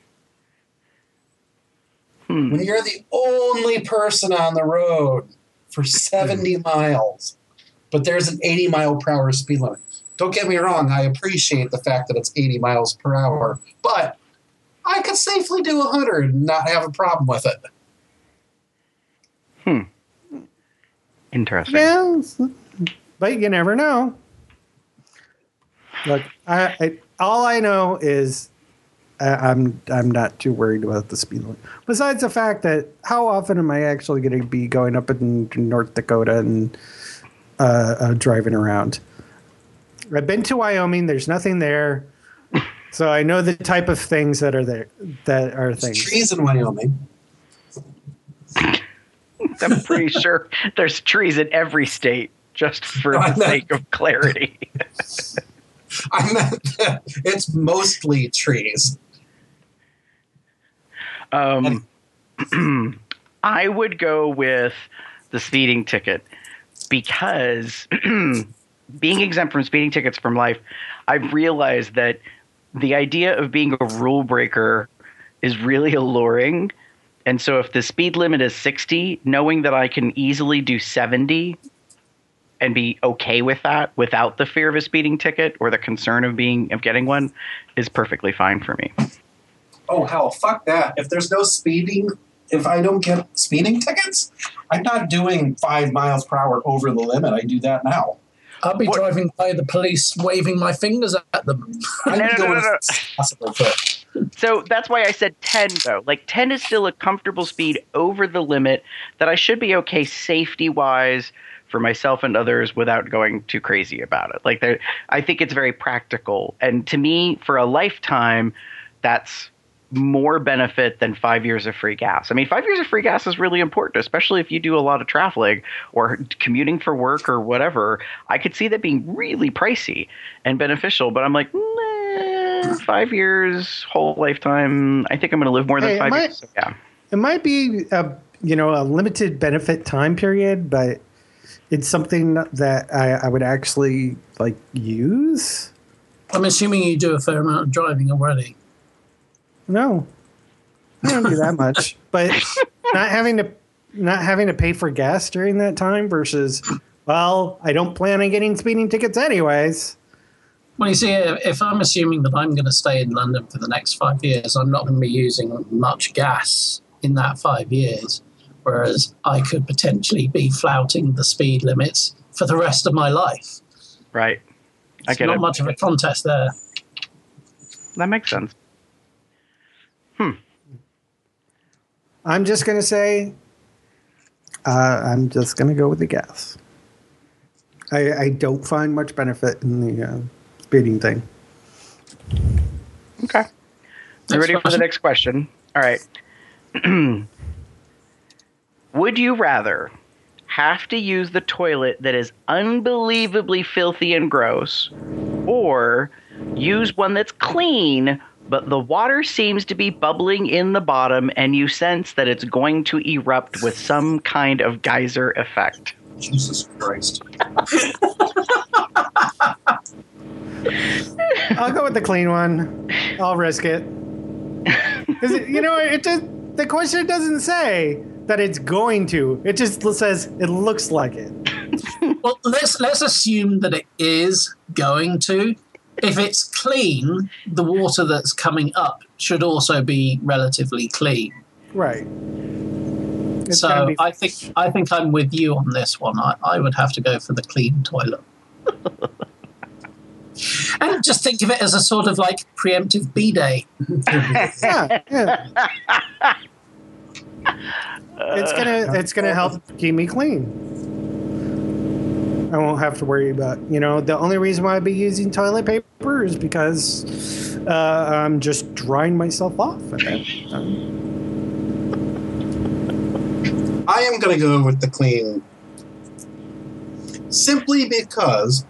When you're the only person on the road for seventy miles, but there's an eighty mile per hour speed limit. Don't get me wrong, I appreciate the fact that it's eighty miles per hour, but I could safely do one hundred and not have a problem with it. Interesting. Yeah, but you never know. Look, I, I all I know is I, I'm I'm not too worried about the speed limit. Besides the fact that how often am I actually going to be going up in North Dakota and uh, uh, driving around? I've been to Wyoming. There's nothing there, so I know the type of things that are there. That are There's things. trees in Wyoming. I'm pretty sure there's trees in every state, just for I the meant- sake of clarity. I meant that it's mostly trees. Um, I would go with the speeding ticket because being exempt from speeding tickets from life, I've realized that the idea of being a rule breaker is really alluring. And so if the speed limit is sixty, knowing that I can easily do seventy and be okay with that without the fear of a speeding ticket or the concern of being of getting one is perfectly fine for me. Oh, hell, fuck that. If there's no speeding, if I don't get speeding tickets, I'm not doing five miles per hour over the limit. I do that now. I'll be What- driving by the police waving my fingers at them. I'm No, no, no, going no, no. as fast as possible foot. So that's why I said ten, though. Like, ten is still a comfortable speed over the limit that I should be okay safety-wise for myself and others without going too crazy about it. Like, there, I think it's very practical. And to me, for a lifetime, that's more benefit than five years of free gas. I mean, five years of free gas is really important, especially if you do a lot of traveling or commuting for work or whatever. I could see that being really pricey and beneficial, but I'm like, nah, five years, whole lifetime. I think I'm going to live more than Hey, five am I- years. So, yeah. It might be a you know a limited benefit time period, but it's something that I, I would actually like use. I'm assuming you do a fair amount of driving already. No, I don't do that much, but not having to not having to pay for gas during that time versus, well, I don't plan on getting speeding tickets anyways. Well, you see, if I'm assuming that I'm going to stay in London for the next five years, I'm not going to be using much gas in that five years, whereas I could potentially be flouting the speed limits for the rest of my life. Right. I It's get not it. much of a contest there. That makes sense. I'm just gonna say, uh, I'm just gonna go with the gas. I, I don't find much benefit in the uh, speeding thing. Okay. You Next ready for the question. next question? All right. Would you rather have to use the toilet that is unbelievably filthy and gross, or use one that's clean, but the water seems to be bubbling in the bottom and you sense that it's going to erupt with some kind of geyser effect? Jesus Christ. I'll go with the clean one. I'll risk it. 'Cause it, you know, it just the question doesn't say that it's going to. It just says it looks like it. Well, let's let's assume that it is going to. If it's clean, the water that's coming up should also be relatively clean. Right. It's gotta So be I think I think I'm with you on this one. I, I would have to go for the clean toilet. And just think of it as a sort of like preemptive B-day. yeah, yeah. It's gonna it's gonna help keep me clean. I won't have to worry about, you know, the only reason why I'd be using toilet paper is because uh, I'm just drying myself off at that time. I am going to go with the clean simply because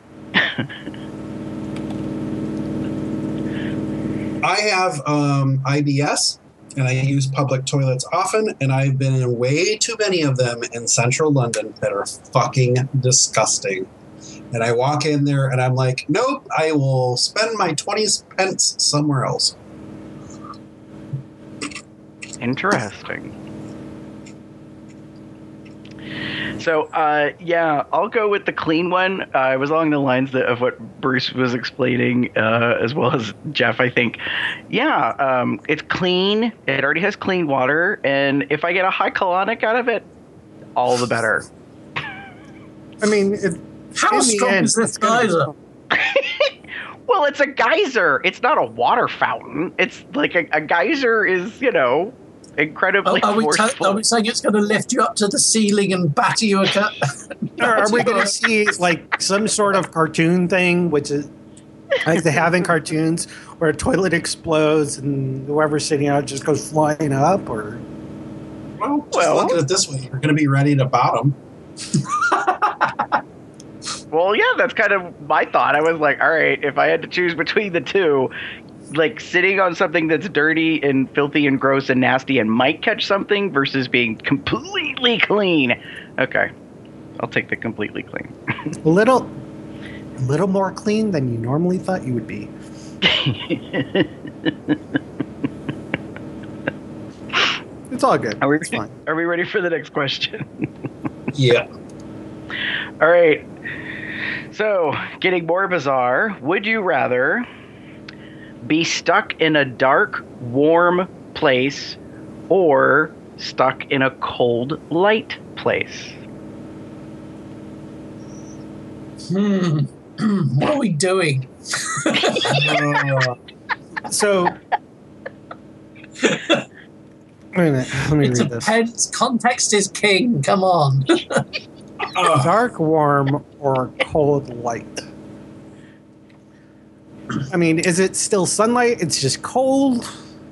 I have um, I B S and I use public toilets often, and I've been in way too many of them in central London that are fucking disgusting. And I walk in there and I'm like, nope, I will spend my twenty pence somewhere else. Interesting. So, uh, yeah, I'll go with the clean one. Uh, I was along the lines that, of what Bruce was explaining, uh, as well as Jeff, I think. Yeah, um, it's clean. It already has clean water. And if I get a high colonic out of it, all the better. I mean, it, How in the strong end, is this it's gonna be geyser? strong. Well, it's a geyser. It's not a water fountain. It's like a, a geyser is, you know, incredibly Are, are, we forceful. ta- are we saying it's going to lift you up to the ceiling and batter you a cut? Or are we going to see like some sort of cartoon thing, which is like they have in cartoons, where a toilet explodes and whoever's sitting out just goes flying up? Or Well, just Well- look at it this way. You're going to be ready to bottom. Well, yeah, that's kind of my thought. I was like, all right, if I had to choose between the two, like sitting on something that's dirty and filthy and gross and nasty and might catch something versus being completely clean. Okay, I'll take the completely clean. a little, a little more clean than you normally thought you would be. It's all good. Are we, It's fine. are we ready for the next question? Yeah. All right. So, getting more bizarre, would you rather be stuck in a dark, warm place or stuck in a cold, light place? Hmm. What are we doing? Uh, So, wait a minute. Let me It read this. depends. Context is king. Come on. uh, Dark, warm, or cold light? I mean, is it still sunlight? It's just cold.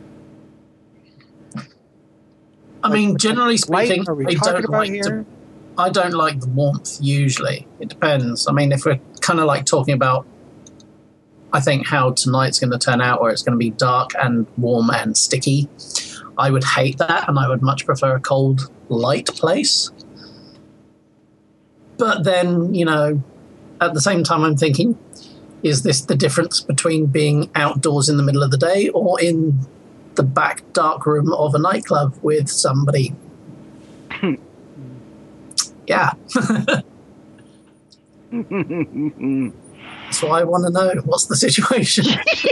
I mean, generally Light? speaking, Are we I talking don't about like here? to. I don't like the warmth usually. It depends. I mean, if we're kind of like talking about, I think how tonight's going to turn out, where it's going to be dark and warm and sticky, I would hate that, and I would much prefer a cold, light place. But then, you know, at the same time, I'm thinking, is this the difference between being outdoors in the middle of the day or in the back dark room of a nightclub with somebody? Yeah. That's what I want to know. What's the situation?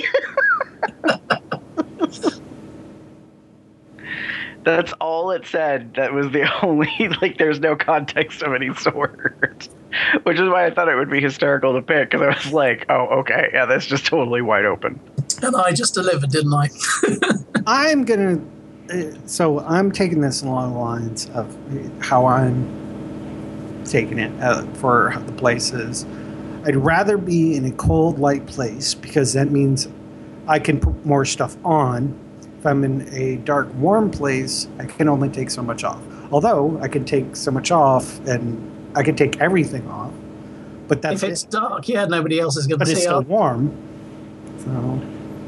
That's all it said. That was the only, like, there's no context of any sort. Which is why I thought it would be hysterical to pick, because I was like, oh, okay, yeah, that's just totally wide open. And I just delivered, didn't I? I'm gonna. uh, So I'm taking this along the lines of how I'm taking it uh, for the places. I'd rather be in a cold, light place because that means I can put more stuff on. If I'm in a dark, warm place, I can only take so much off. Although I can take so much off, and I can take everything off. But that's If it's it. dark, yeah, nobody else is going But to it's see still it. warm. So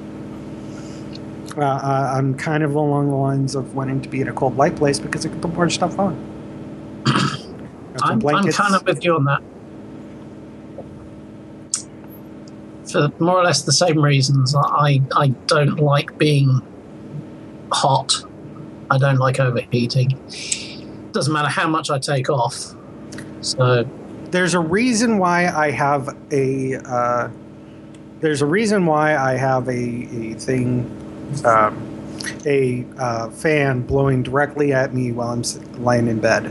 uh, I- I'm kind of along the lines of wanting to be in a cold, light place because I can put more stuff on. Got some I'm, I'm blankets. kind of with you on that. For more or less the same reasons. I, I don't like being hot. I don't like overheating. Doesn't matter how much I take off. So, there's a reason why I have a uh, there's a reason why I have a a thing um, a uh, fan blowing directly at me while I'm s- lying in bed.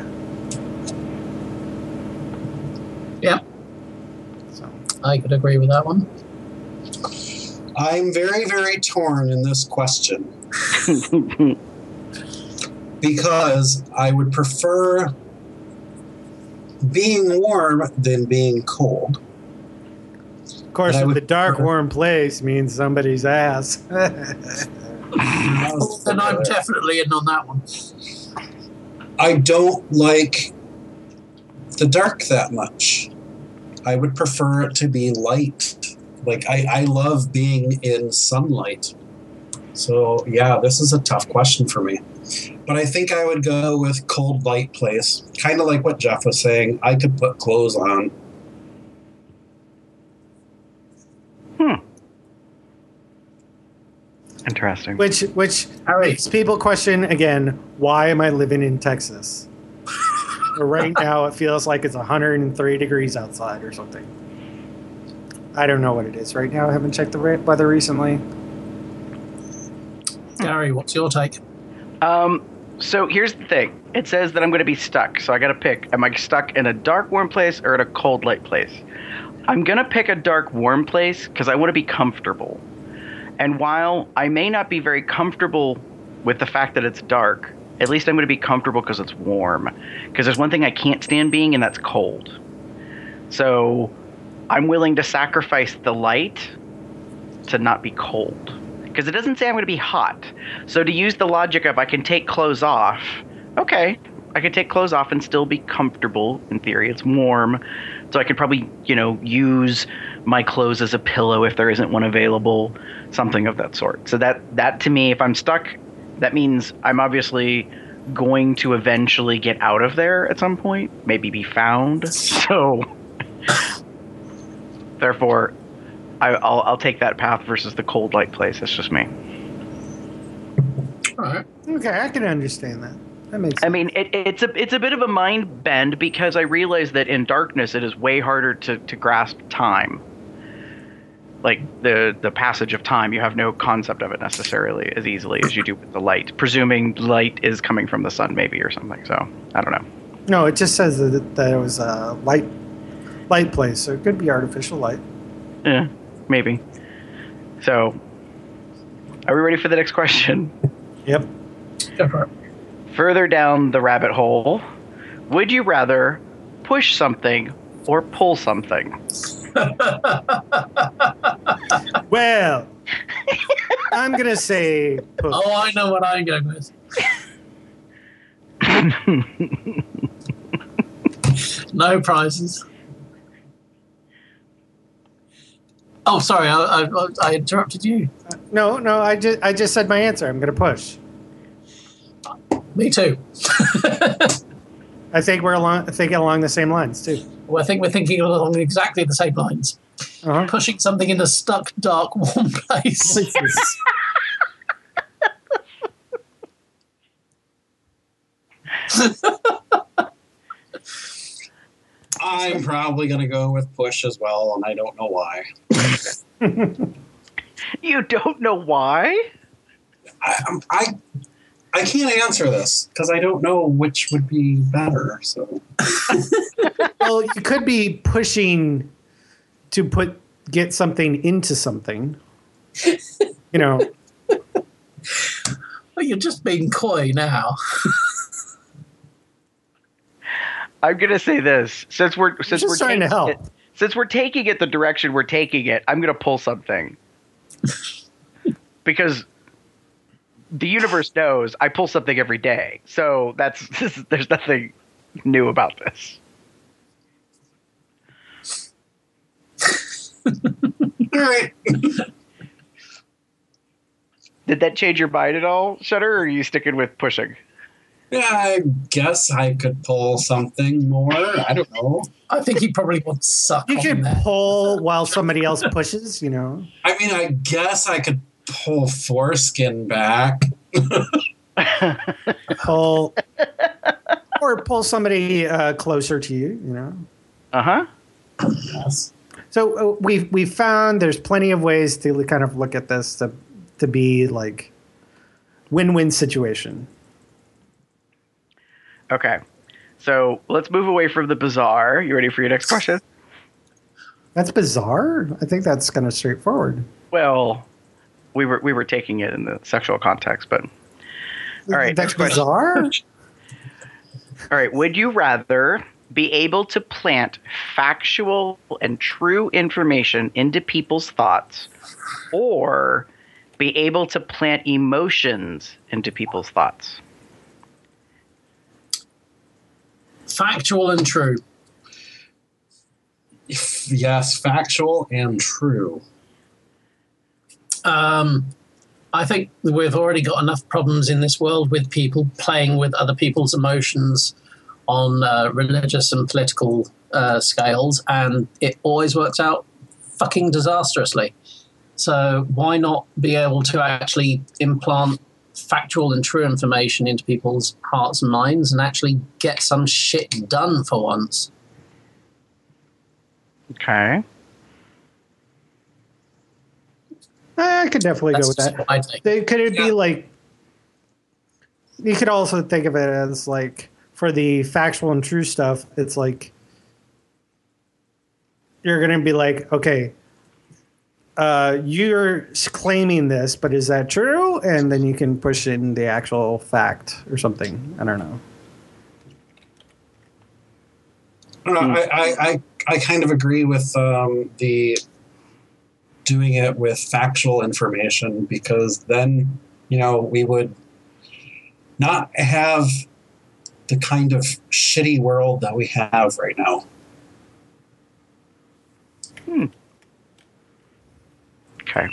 Yeah, So I could agree with that one. I'm very, very torn in this question because I would prefer being warm than being cold. of course, And I if would the dark prefer- warm place means somebody's ass. Then I'm definitely in on that one. I don't like the dark that much. I would prefer it to be light. Like, I, I love being in sunlight. So, yeah, this is a tough question for me. But I think I would go with cold, light place. Kind of like what Jeff was saying. I could put clothes on. Interesting. which which Harry. makes people question again, why am I living in Texas? Where right now it feels like it's one hundred three degrees outside or something. I don't know what it is right now. I haven't checked the re- weather recently. Gary, what's your take? Um, so here's the thing. It says that I'm going to be stuck, so I got to pick. Am I stuck in a dark, warm place or in a cold, light place? I'm going to pick a dark, warm place because I want to be comfortable. And while I may not be very comfortable with the fact that it's dark, at least I'm going to be comfortable because it's warm. Because there's one thing I can't stand being, and that's cold. So I'm willing to sacrifice the light to not be cold. Because it doesn't say I'm going to be hot. So to use the logic of I can take clothes off, okay, I can take clothes off and still be comfortable. In theory, it's warm. So I could probably, you know, use my clothes as a pillow if there isn't one available, something of that sort. So that, that to me, if I'm stuck, that means I'm obviously going to eventually get out of there at some point, maybe be found. So therefore, I, I'll, I'll take that path versus the cold, light place. That's just me. All right. Okay, I can understand that. That makes sense. I mean, it, it's a it's a bit of a mind bend because I realize that in darkness it is way harder to, to grasp time. Like the the passage of time, you have no concept of it necessarily as easily as you do with the light, presuming light is coming from the sun, maybe, or something. So I don't know. No, it just says that, that it was a light light place, so it could be artificial light. Yeah, maybe. So, are we ready for the next question? Yep. Go for it. Further down the rabbit hole, would you rather push something or pull something? Well, I'm gonna say push. Oh, I know what I'm going with. No prizes. Oh, sorry, I, I, I interrupted you. No, no, I just I just said my answer. I'm gonna push. Me too. I think we're along thinking along the same lines too. Well, I think we're thinking along exactly the same lines. Uh-huh. Pushing something in a stuck, dark, warm place. I'm probably going to go with push as well, and I don't know why. You don't know why? I, I'm- I, I can't answer this because I don't know which would be better. So Well, you could be pushing to put get something into something. You know, Well, you're just being coy now. I'm gonna say this since we're since just we're trying to taking help. it, since we're taking it the direction we're taking it. I'm gonna pull something because the universe knows I pull something every day. So that's this, is- there's nothing new about this. all right. Did that change your mind at all, Shutter, or are you sticking with pushing? Yeah, I guess I could pull something more. I don't know. I think he probably would suck you on can that. pull while somebody else pushes. You know, I mean, I guess I could pull foreskin back. pull or pull somebody uh, closer to you. You know, Uh huh. Yes. So uh, we've we've found there's plenty of ways to kind of look at this to to be like win-win situation. Okay. So let's move away from the bizarre. You ready for your next question? That's bizarre. I think that's kind of straightforward. Well, we were we were taking it in the sexual context, but all right. That's next question. bizarre. All right. Would you rather be able to plant factual and true information into people's thoughts, or be able to plant emotions into people's thoughts? Factual and true. Yes, factual and true. Um, I think we've already got enough problems in this world with people playing with other people's emotions on uh, religious and political uh, scales, and it always works out fucking disastrously. So why not be able to actually implant factual and true information into people's hearts and minds and actually get some shit done for once? Okay. I could definitely That's go with just that. what I think. They, could it Yeah. be like? You could also think of it as like for the factual and true stuff. It's like you're going to be like, okay, uh, you're claiming this, but is that true? And then you can push in the actual fact or something. I don't know. I, don't know, I, I, I, I kind of agree with um, the doing it with factual information, because then, you know, we would not have the kind of shitty world that we have right now. Hmm. Okay.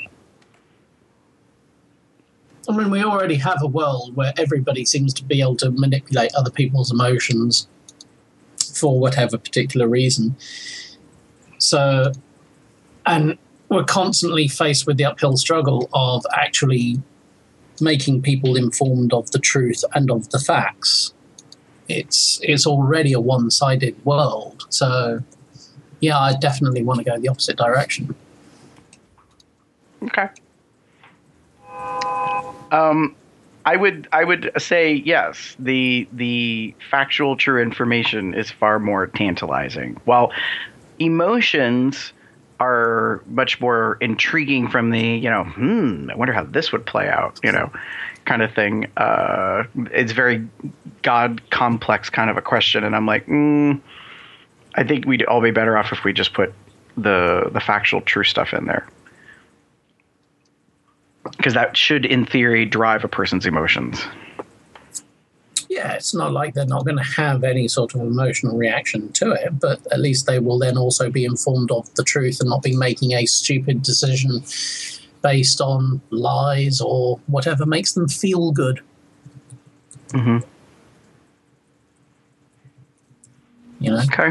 I mean, we already have a world where everybody seems to be able to manipulate other people's emotions for whatever particular reason. So, and we're constantly faced with the uphill struggle of actually making people informed of the truth and of the facts. It's it's already a one-sided world. So, yeah, I definitely want to go the opposite direction. Okay. Um, I would I would say yes. The the factual true information is far more tantalizing. While emotions are much more intriguing from the, you know, hmm, I wonder how this would play out, you know, kind of thing. Uh, it's very God complex kind of a question, and I'm like, mm, I think we'd all be better off if we just put the the factual true stuff in there. Because that should, in theory, drive a person's emotions. Yeah, it's not like they're not going to have any sort of emotional reaction to it, but at least they will then also be informed of the truth and not be making a stupid decision based on lies or whatever makes them feel good. Mm-hmm. You know? Okay.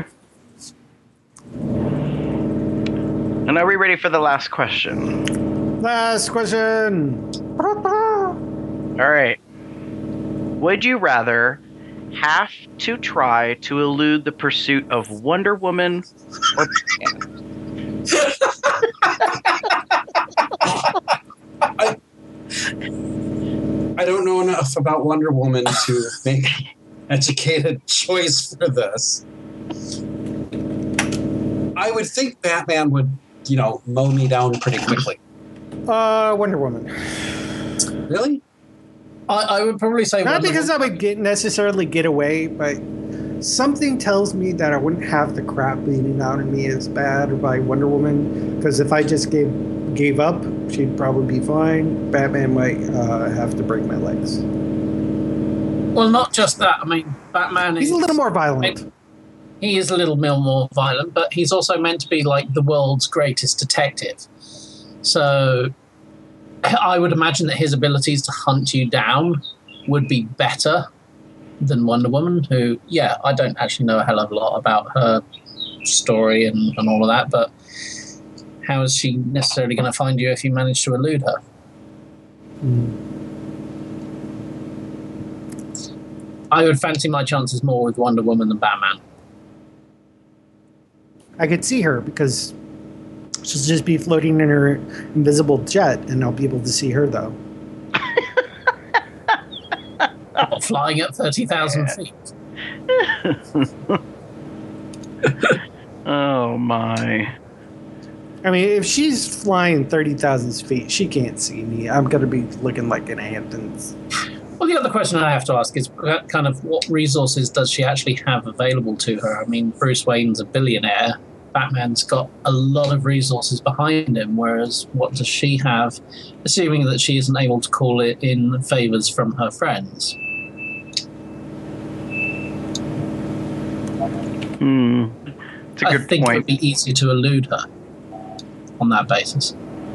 And are we ready for the last question? Last question. All right. Would you rather have to try to elude the pursuit of Wonder Woman or Batman? I, I don't know enough about Wonder Woman to make an educated choice for this. I would think Batman would, you know, mow me down pretty quickly. Uh, Wonder Woman. Really? I, I would probably say Not Wonder because I Woman. would get necessarily get away, but something tells me that I wouldn't have the crap beating out of me as bad by Wonder Woman. Because if I just gave gave up, she'd probably be fine. Batman might uh, have to break my legs. Well, not just that. I mean, Batman He's is a little more violent. He is a little bit more violent, but he's also meant to be like the world's greatest detective. So I would imagine that his abilities to hunt you down would be better than Wonder Woman, who, yeah, I don't actually know a hell of a lot about her story and, and all of that, but how is she necessarily going to find you if you manage to elude her? Mm. I would fancy my chances more with Wonder Woman than Batman. I could see her because she'll just be floating in her invisible jet, and I'll be able to see her though. Not flying at thirty thousand feet. Oh my. I mean, if she's flying thirty thousand feet, she can't see me. I'm going to be looking like an ant. And... Well, the other question I have to ask is kind of what resources does she actually have available to her? I mean, Bruce Wayne's a billionaire. Batman's got a lot of resources behind him, whereas what does she have, assuming that she isn't able to call it in favors from her friends? Hmm. It's a I good think point. it would be easier to elude her on that basis.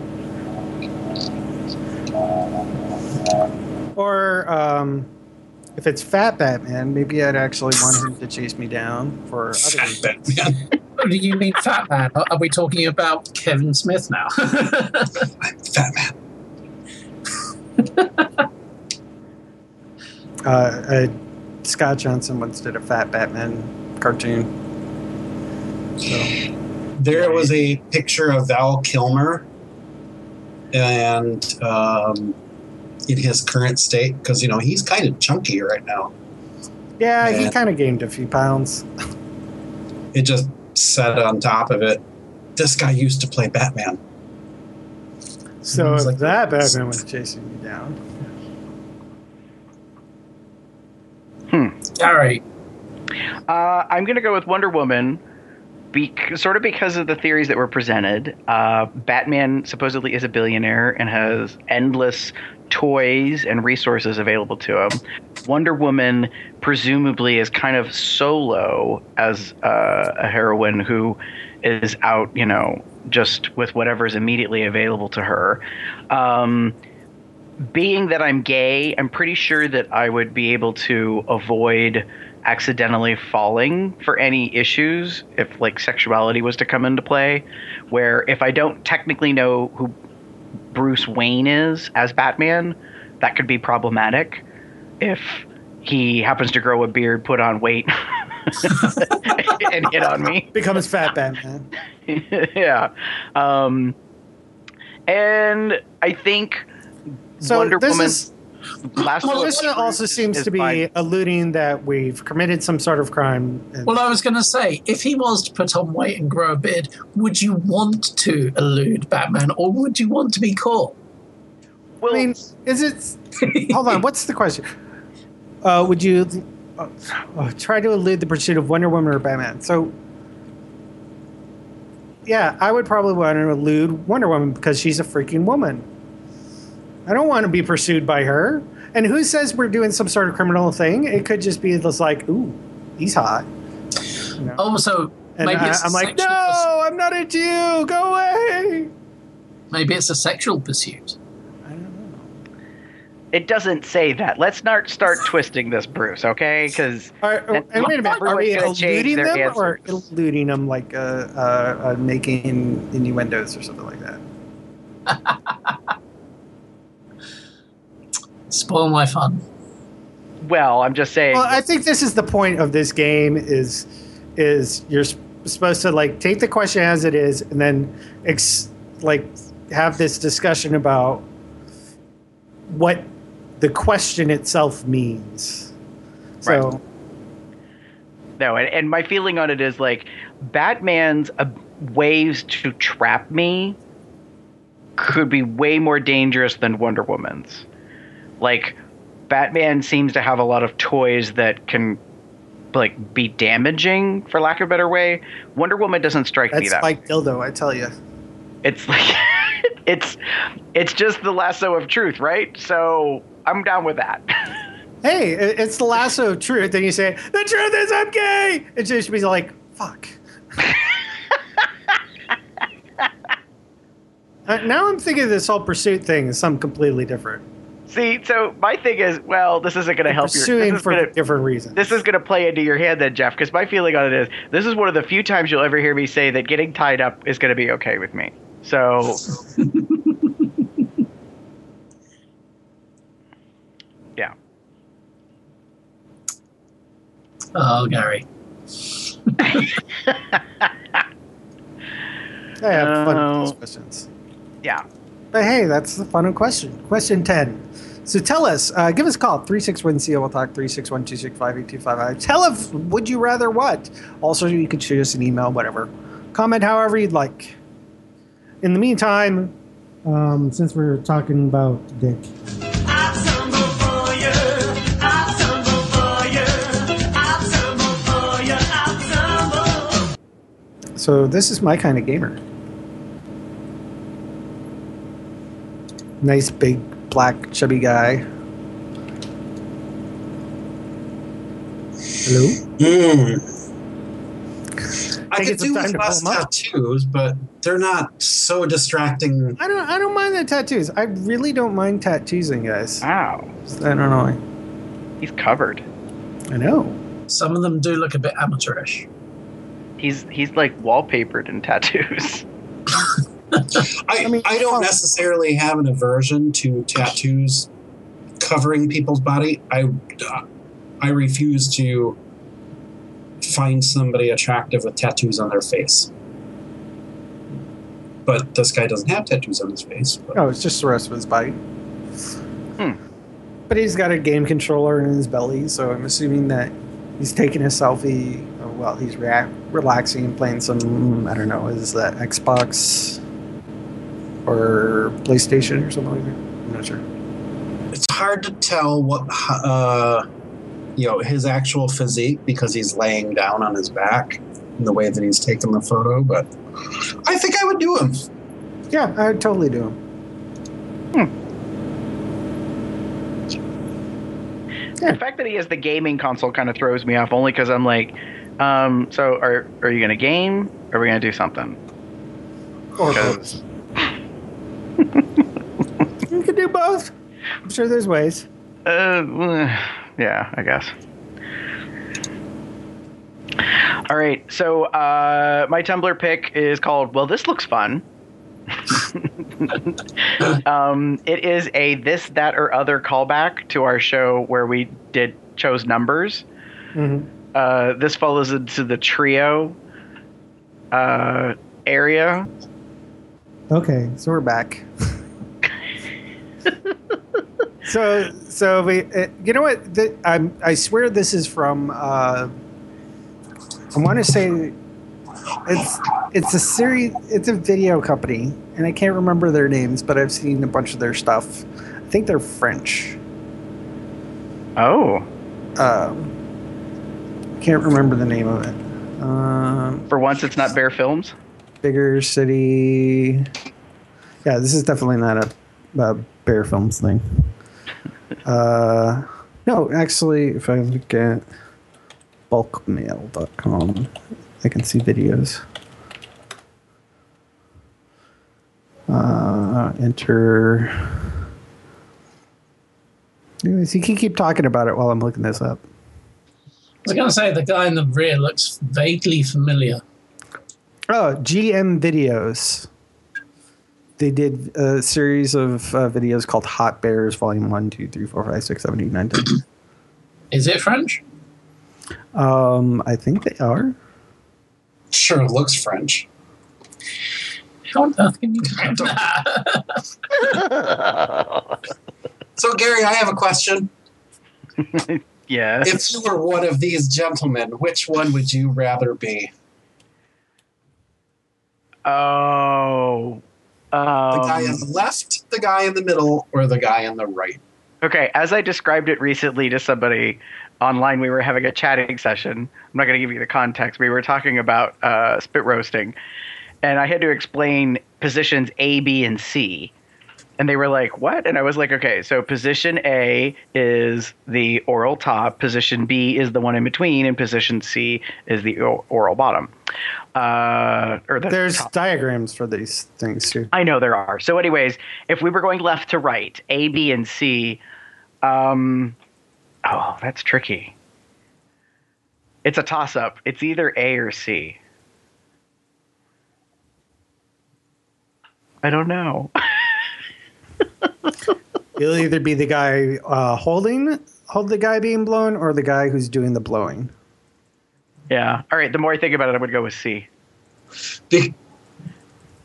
Or um, if it's Fat Batman, maybe I'd actually want him to chase me down for other Fat reasons. Batman. Oh, do you mean Fat Man? Are we talking about Kevin Smith now? I'm Fat Man. Uh, uh, Scott Johnson once did a Fat Batman cartoon. So There was a picture of Val Kilmer, and um, in his current state, because you know he's kind of chunky right now. yeah, he Man. kind of gained a few pounds. It just said on top of it, "This guy used to play Batman." So It's if like- that Batman was chasing me down, Gary. Uh, I'm going to go with Wonder Woman, be- sort of because of the theories that were presented. Uh, Batman supposedly is a billionaire and has endless toys and resources available to him. Wonder Woman presumably is kind of solo as uh, a heroine who is out, you know, just with whatever's immediately available to her. Um, being that I'm gay, I'm pretty sure that I would be able to avoid accidentally falling for any issues if like sexuality was to come into play, where if I don't technically know who Bruce Wayne is as Batman, that could be problematic. If he happens to grow a beard, put on weight, and hit on me. becomes Fat Batman. Yeah. Um, and I think So Wonder this Woman. is Last well, Will this of also Truth seems is to be fine. alluding that we've committed some sort of crime. And Well, I was going to say, if he was to put on weight and grow a beard, would you want to elude Batman, or would you want to be caught? Well, I mean, is it? Hold on. What's the question? Uh, would you uh, uh, try to elude the pursuit of Wonder Woman or Batman? So, yeah, I would probably want to elude Wonder Woman because she's a freaking woman. I don't want to be pursued by her. And who says we're doing some sort of criminal thing? It could just be just like, ooh, he's hot. You know? Also, and maybe I, it's a I'm like, no, sexual pursuit. I'm not into you. Go away. Maybe it's a sexual pursuit. I don't know. it doesn't say that. Let's not start twisting this, Bruce. Okay? Because Are, are, and wait a minute. Are we Everyone's gonna change eluding their them or answers. eluding them like uh, uh, uh, making innuendos or something like that? Spoil my fun. well, I'm just saying. Well, I think this is the point of this game is is you're s- supposed to like take the question as it is and then ex- like have this discussion about what the question itself means. So Right. No, and, and my feeling on it is like Batman's uh, ways to trap me could be way more dangerous than Wonder Woman's. Like, Batman seems to have a lot of toys that can like be damaging, for lack of a better way. Wonder Woman doesn't strike me that's that. like dildo, I tell you. It's like it's it's just the lasso of truth, right? So I'm down with that. Hey, it- it's the lasso of truth. Then you say, the truth is I'm gay. It just be like, fuck. uh, now I'm thinking this whole pursuit thing is something completely different. See, so my thing is, well, this isn't going to help your. Pursuing This is for gonna, different reasons. this is going to play into your hand then, Jeff, because my feeling on it is this is one of the few times you'll ever hear me say that getting tied up is going to be okay with me. So, yeah. Oh, Gary. I have fun Oh. with those questions. Yeah. But hey, that's the fun question. Question ten. So tell us, uh, give us a call, three six one C O L Talk, three six one, two six five, eight two five five. Tell us, would you rather what? Also, you could shoot us an email, whatever. Comment however you'd like. In the meantime, um, since we're talking about Dick. So this is my kind of gamer. Nice, big, black, chubby guy. Hello? Mm. I Take could it some do time with to pull less them up. tattoos, but they're not so distracting. I don't. I don't mind the tattoos. I really don't mind tattoosing, guys. Wow. I don't know. He's covered. I know. Some of them do look a bit amateurish. He's he's like wallpapered in tattoos. I, I mean, I don't well- necessarily have an aversion to tattoos covering people's body. I, I refuse to find somebody attractive with tattoos on their face. But this guy doesn't have tattoos on his face. But No, it's just the rest of his body. Hmm. But he's got a game controller in his belly, so I'm assuming that he's taking a selfie while he's rea- relaxing and playing some, I don't know, is that Xbox or PlayStation or something like that? I'm not sure. it's hard to tell what uh, you know his actual physique because he's laying down on his back in the way that he's taken the photo. But I think I would do him. Yeah, I would totally do him. The fact that he has the gaming console kind of throws me off, only because I'm like, um, so are are you gonna game? Or are we gonna do something? Or 'Cause- You could do both. I'm sure there's ways. Uh, yeah, I guess. All right, so uh, my Tumblr pick is called "Well, This Looks Fun." um, it is a this, that, or other callback to our show where we did chose numbers. Mm-hmm. Uh, this follows into the trio uh, area. Okay, so we're back. so, so we, uh, you know what? The, I'm, I swear this is from. Uh, I want to say it's it's a series. It's a video company, and I can't remember their names, but I've seen a bunch of their stuff. I think they're French. Oh, Um, can't remember the name of it. Um, for once, it's not Bear Films. Bigger city. Yeah, this is definitely not a, a Bear Films thing. Uh, no, actually, if I look at bulk mail dot com, I can see videos. Uh, enter. Anyways, you can keep talking about it while I'm looking this up. I was going to say the guy in the rear looks vaguely familiar. Oh, G M Videos. They did a series of uh, videos called Hot Bears, Volume one, two, three, four, five, six, seven, eight, nine, ten. Is it French? Um, I think they are. Sure, looks French. How on earth can you type that? So, Gary, I have a question. Yeah. If you were one of these gentlemen, which one would you rather be? Oh. The guy on Um, the left, the guy in the middle, or the guy on the right? okay, as I described it recently to somebody online, we were having a chatting session. I'm not going to give you the context. We were talking about uh, spit roasting, and I had to explain positions A, B, and C. And they were like, what? And I was like, okay, so position A is the oral top, position B is the one in between, and position C is the o- oral bottom. Uh, or the There's top. diagrams for these things too. I know there are. So anyways, if we were going left to right, A, B, and C, um, oh, that's tricky. It's a toss-up. It's either A or C. I don't know. You'll either be the guy uh, holding hold the guy being blown, or the guy who's doing the blowing. Yeah. All right. The more I think about it, I would go with C. Be-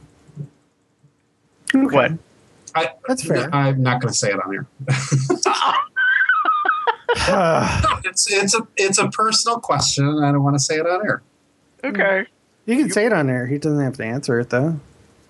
Okay. What? I, That's fair. I'm not going to say it on here. it's it's a it's a personal question, and I don't want to say it on air. Okay. You can say it on there. He doesn't have to answer it, though.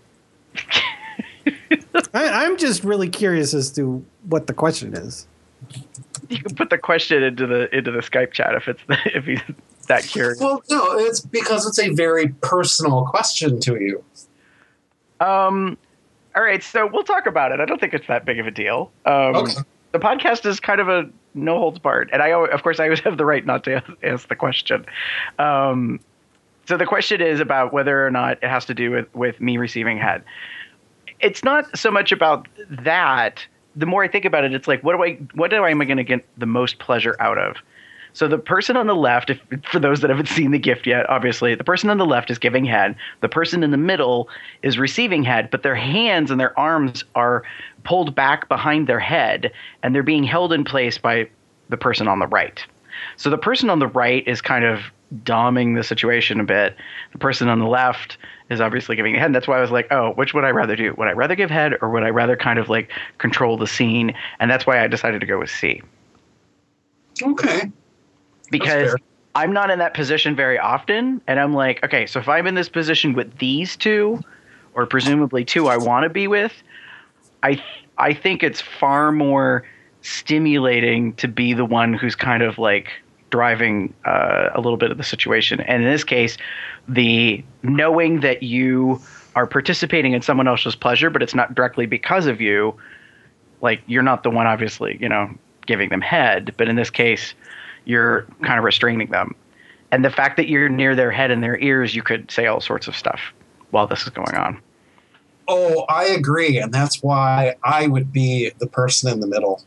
I, I'm just really curious as to what the question is. You can put the question into the into the Skype chat if it's if he's that curious. Well, no, it's because it's a very personal question to you. Um. All right, so we'll talk about it. I don't think it's that big of a deal. Um, Okay. The podcast is kind of a no holds barred, and I, al- of course, I always have the right not to ask the question. Um, so the question is about whether or not it has to do with, with me receiving head. It's not so much about that. The more I think about it, it's like, what do I, what do I, am I going to get the most pleasure out of? So the person on the left, if, for those that haven't seen the gift yet, obviously, the person on the left is giving head. The person in the middle is receiving head, but their hands and their arms are pulled back behind their head, and they're being held in place by the person on the right. So the person on the right is kind of doming the situation a bit. The person on the left is obviously giving head. And that's why I was like, oh, which would I rather do? Would I rather give head, or would I rather kind of like control the scene? And that's why I decided to go with C. Okay. Because I'm not in that position very often, and I'm like, okay, so if I'm in this position with these two, or presumably two I want to be with, I I think it's far more stimulating to be the one who's kind of like driving uh, a little bit of the situation. And in this case, the knowing that you are participating in someone else's pleasure, but it's not directly because of you, like you're not the one obviously, you know, giving them head, but in this case, you're kind of restraining them. And the fact that you're near their head and their ears, you could say all sorts of stuff while this is going on. Oh, I agree. And that's why I would be the person in the middle.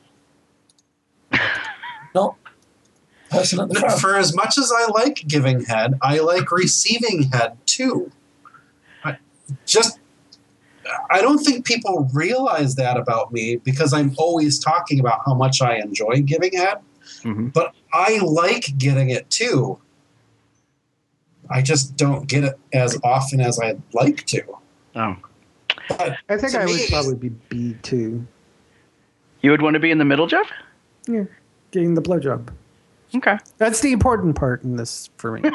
No. Person at the front. For as much as I like giving head, I like receiving head too. I just, I don't think people realize that about me because I'm always talking about how much I enjoy giving head. Mm-hmm. But I like getting it too. I just don't get it as often as I'd like to. Oh. But I think to I me, would probably be B too. You would want to be in the middle, Jeff? Yeah, getting the blowjob. Okay. That's the important part in this for me.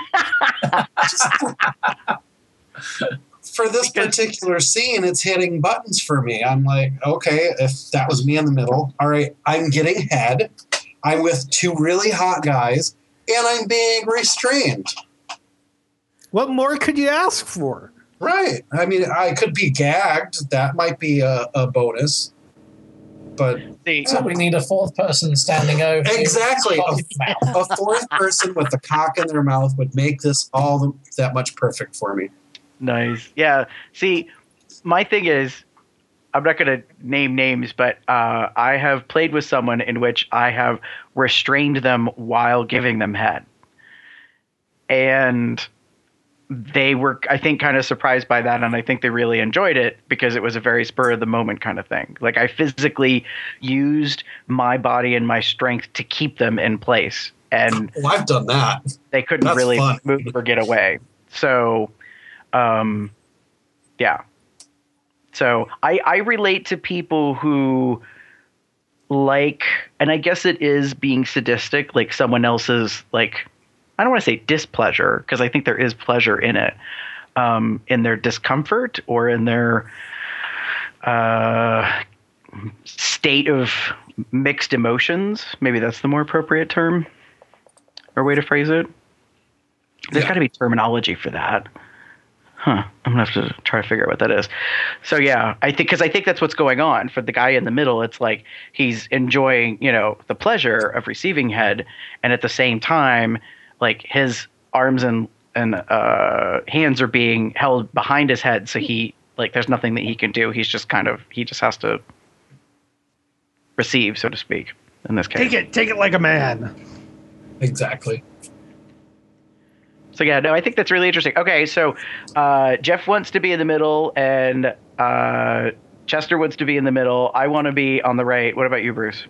for this particular scene, it's hitting buttons for me. I'm like, okay, if that was me in the middle, all right, I'm getting head. I'm with two really hot guys, and I'm being restrained. What more could you ask for? Right. I mean, I could be gagged. That might be a, a bonus. But See, So we need a fourth person standing over. you. exactly, Shut a, your mouth. a fourth person with the cock in their mouth would make this all the, that much perfect for me. nice. Yeah. See, my thing is, I'm not going to name names, but uh, I have played with someone in which I have restrained them while giving them head. And they were, I think, kind of surprised by that. And I think they really enjoyed it because it was a very spur of the moment kind of thing. Like I physically used my body and my strength to keep them in place. And Well, I've done that. they couldn't That's really fun. move or get away. So, um, yeah. So I, I relate to people who like, and I guess it is being sadistic, like someone else's, like, I don't want to say displeasure, because I think there is pleasure in it, um, in their discomfort or in their uh, state of mixed emotions. Maybe that's the more appropriate term or way to phrase it. There's Yeah. got to be terminology for that. Huh. I'm going to have to try to figure out what that is. So, yeah, I think because I think that's what's going on for the guy in the middle. It's like he's enjoying, you know, the pleasure of receiving head. And at the same time, like his arms and, and uh, hands are being held behind his head. So he like there's nothing that he can do. He's just kind of he just has to receive, so to speak, in this case. Take it, take it like a man. Exactly. So yeah, no, I think that's really interesting. Okay, so uh, Jeff wants to be in the middle, and uh, Chester wants to be in the middle. I want to be on the right. What about you, Bruce?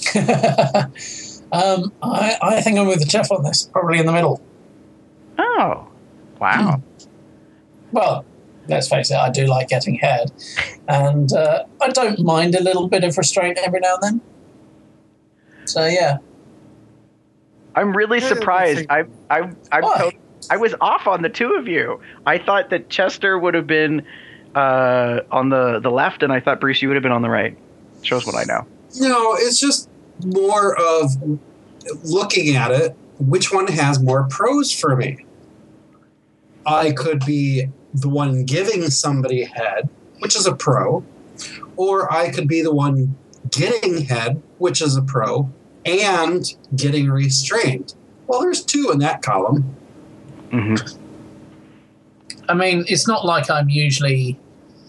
um, I, I think I'm with the Jeff on this, probably in the middle. Oh, wow. Well, let's face it, I do like getting head. And uh, I don't mind a little bit of restraint every now and then. So, yeah. I'm really Yeah, surprised. I, I, I'm Why? to- I was off on the two of you. I thought that Chester would have been uh, on the, the left, and I thought, Bruce, you would have been on the right. Shows what I know. No, it's just more of looking at it, which one has more pros for me? I could be the one giving somebody head, which is a pro, or I could be the one getting head, which is a pro, and getting restrained. Well, there's two in that column. Mm-hmm. I mean, it's not like I'm usually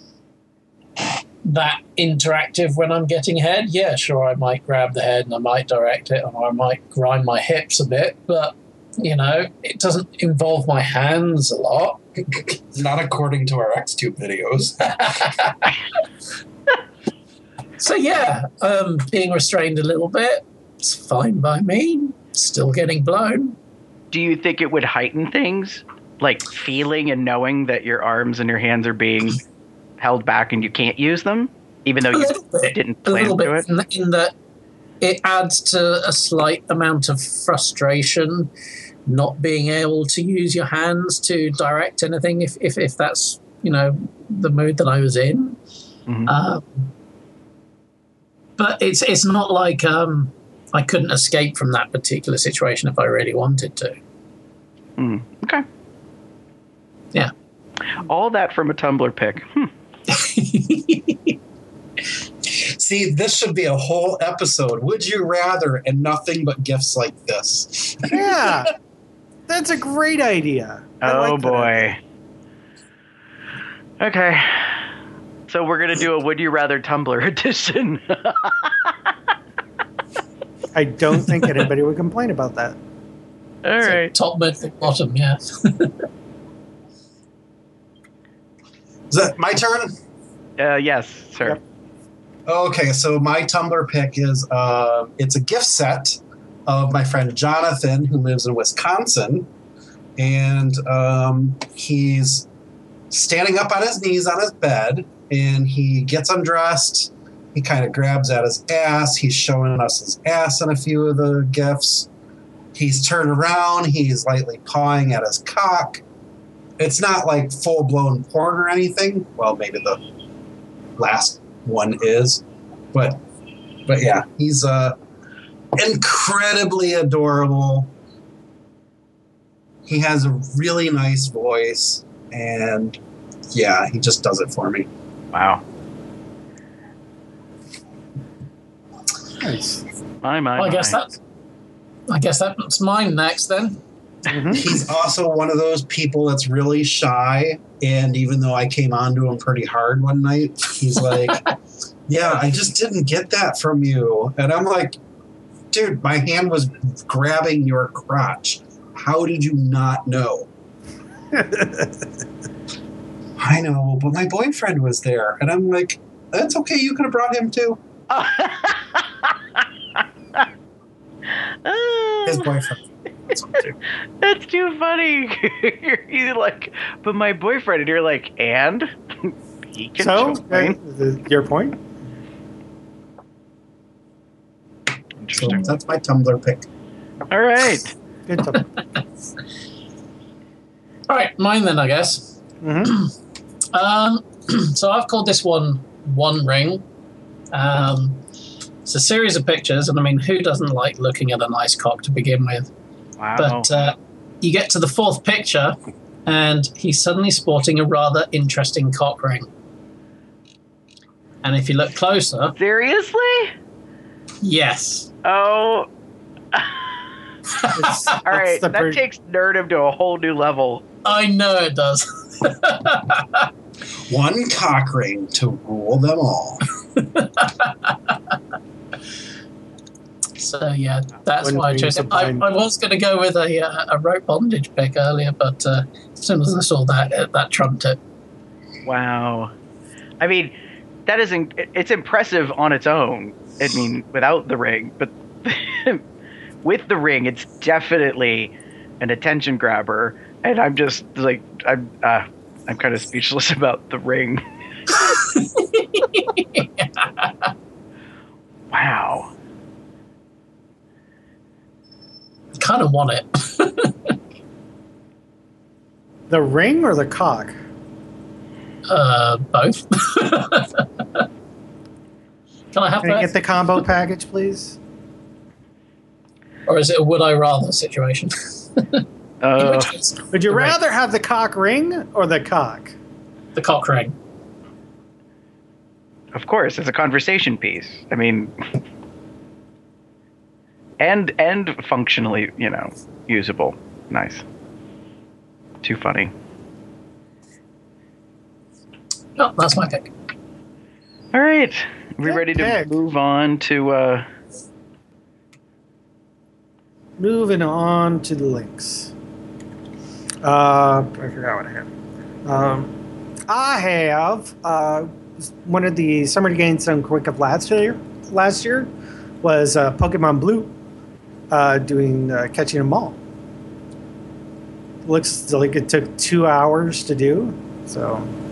that interactive when I'm getting head. Yeah, sure, I might grab the head and I might direct it, or I might grind my hips a bit, but, you know, it doesn't involve my hands a lot. Not according to our X-Tube videos. So, yeah, um, being restrained a little bit, it's fine by me. Still getting blown. Do you think it would heighten things? Like feeling and knowing that your arms and your hands are being held back and you can't use them? Even though A you little bit. didn't A plan little to bit do it? in, the, in that it adds to a slight amount of frustration not being able to use your hands to direct anything if, if, if that's, you know, the mood that I was in. Mhm. Um, but it's it's not like um, I couldn't escape from that particular situation if I really wanted to. Mm, okay. Yeah. All that from a Tumblr pic. Hmm. See, this should be a whole episode. Would you rather, and nothing but gifts like this. Yeah. That's a great idea. I Oh like that idea. boy. Okay. So we're gonna do a Would You Rather Tumblr edition. I don't think anybody would complain about that. All So right. top, middle, bottom, yeah. Is that my turn? Uh, yes, sir. Yep. Okay, so my Tumblr pick is uh, it's a gift set of my friend Jonathan, who lives in Wisconsin, and um, he's standing up on his knees on his bed, and he gets undressed. He kind of grabs at his ass. He's showing us his ass in a few of the gifts. He's turned around. He's lightly pawing at his cock. It's not like full-blown porn or anything. Well, maybe the last one is. But, but yeah, he's uh, incredibly adorable. He has a really nice voice. And, yeah, he just does it for me. Wow. Nice. My, my, Well, I guess my. that. I guess that's mine next then. Mhm. He's also one of those people that's really shy. And even though I came on to him pretty hard one night, he's like, yeah, I just didn't get that from you. And I'm like, dude, my hand was grabbing your crotch. How did you not know? I know, but my boyfriend was there. And I'm like, that's okay. You could have brought him too. His boyfriend. That's what too. That's too funny. You're like, but my boyfriend, and you're like, and he can So, show uh, me. the, your point? So Interesting. that's my Tumblr pick. All right. Good stuff. All right, mine then, I guess. Mm-hmm. Um, so I've called this one One Ring. Um, it's a series of pictures, and I mean, who doesn't like looking at a nice cock to begin with? Wow. But uh, you get to the fourth picture, and he's suddenly sporting a rather interesting cock ring. And if you look closer, Seriously? yes. Oh. It's, All right. it's the That per- takes nerdom to a whole new level. I know it does. One cock ring to rule them all. So yeah, that's One why I ring chose to it. I, bind. I was going to go with a uh, a rope bondage pick earlier, but uh, as soon as I saw that, uh, that trumped it. Wow. I mean, that isn't. It's impressive on its own. I mean, without the ring, but with the ring, it's definitely an attention grabber. And I'm just like, I'm. Uh, I'm kind of speechless about the ring. Wow. Kind of want it. The ring or the cock? Uh, both. Can I have Can I that? get the combo package, please? Or is it a would I rather situation? In Uh, which case, Would you the ring. rather have the cock ring or the cock? The cock ring. of course, it's a conversation piece. I mean, and and functionally, you know, usable. Nice. Too funny. Oh, that's my pick. All right, we Good ready to pick. move on to? Uh, Moving on to the links. Uh, I forgot what I have. Um, I have uh, one of the summer games done quick of last year. Last year was uh, Pokemon Blue uh, doing uh, catching them all. Looks like it took two hours to do. So,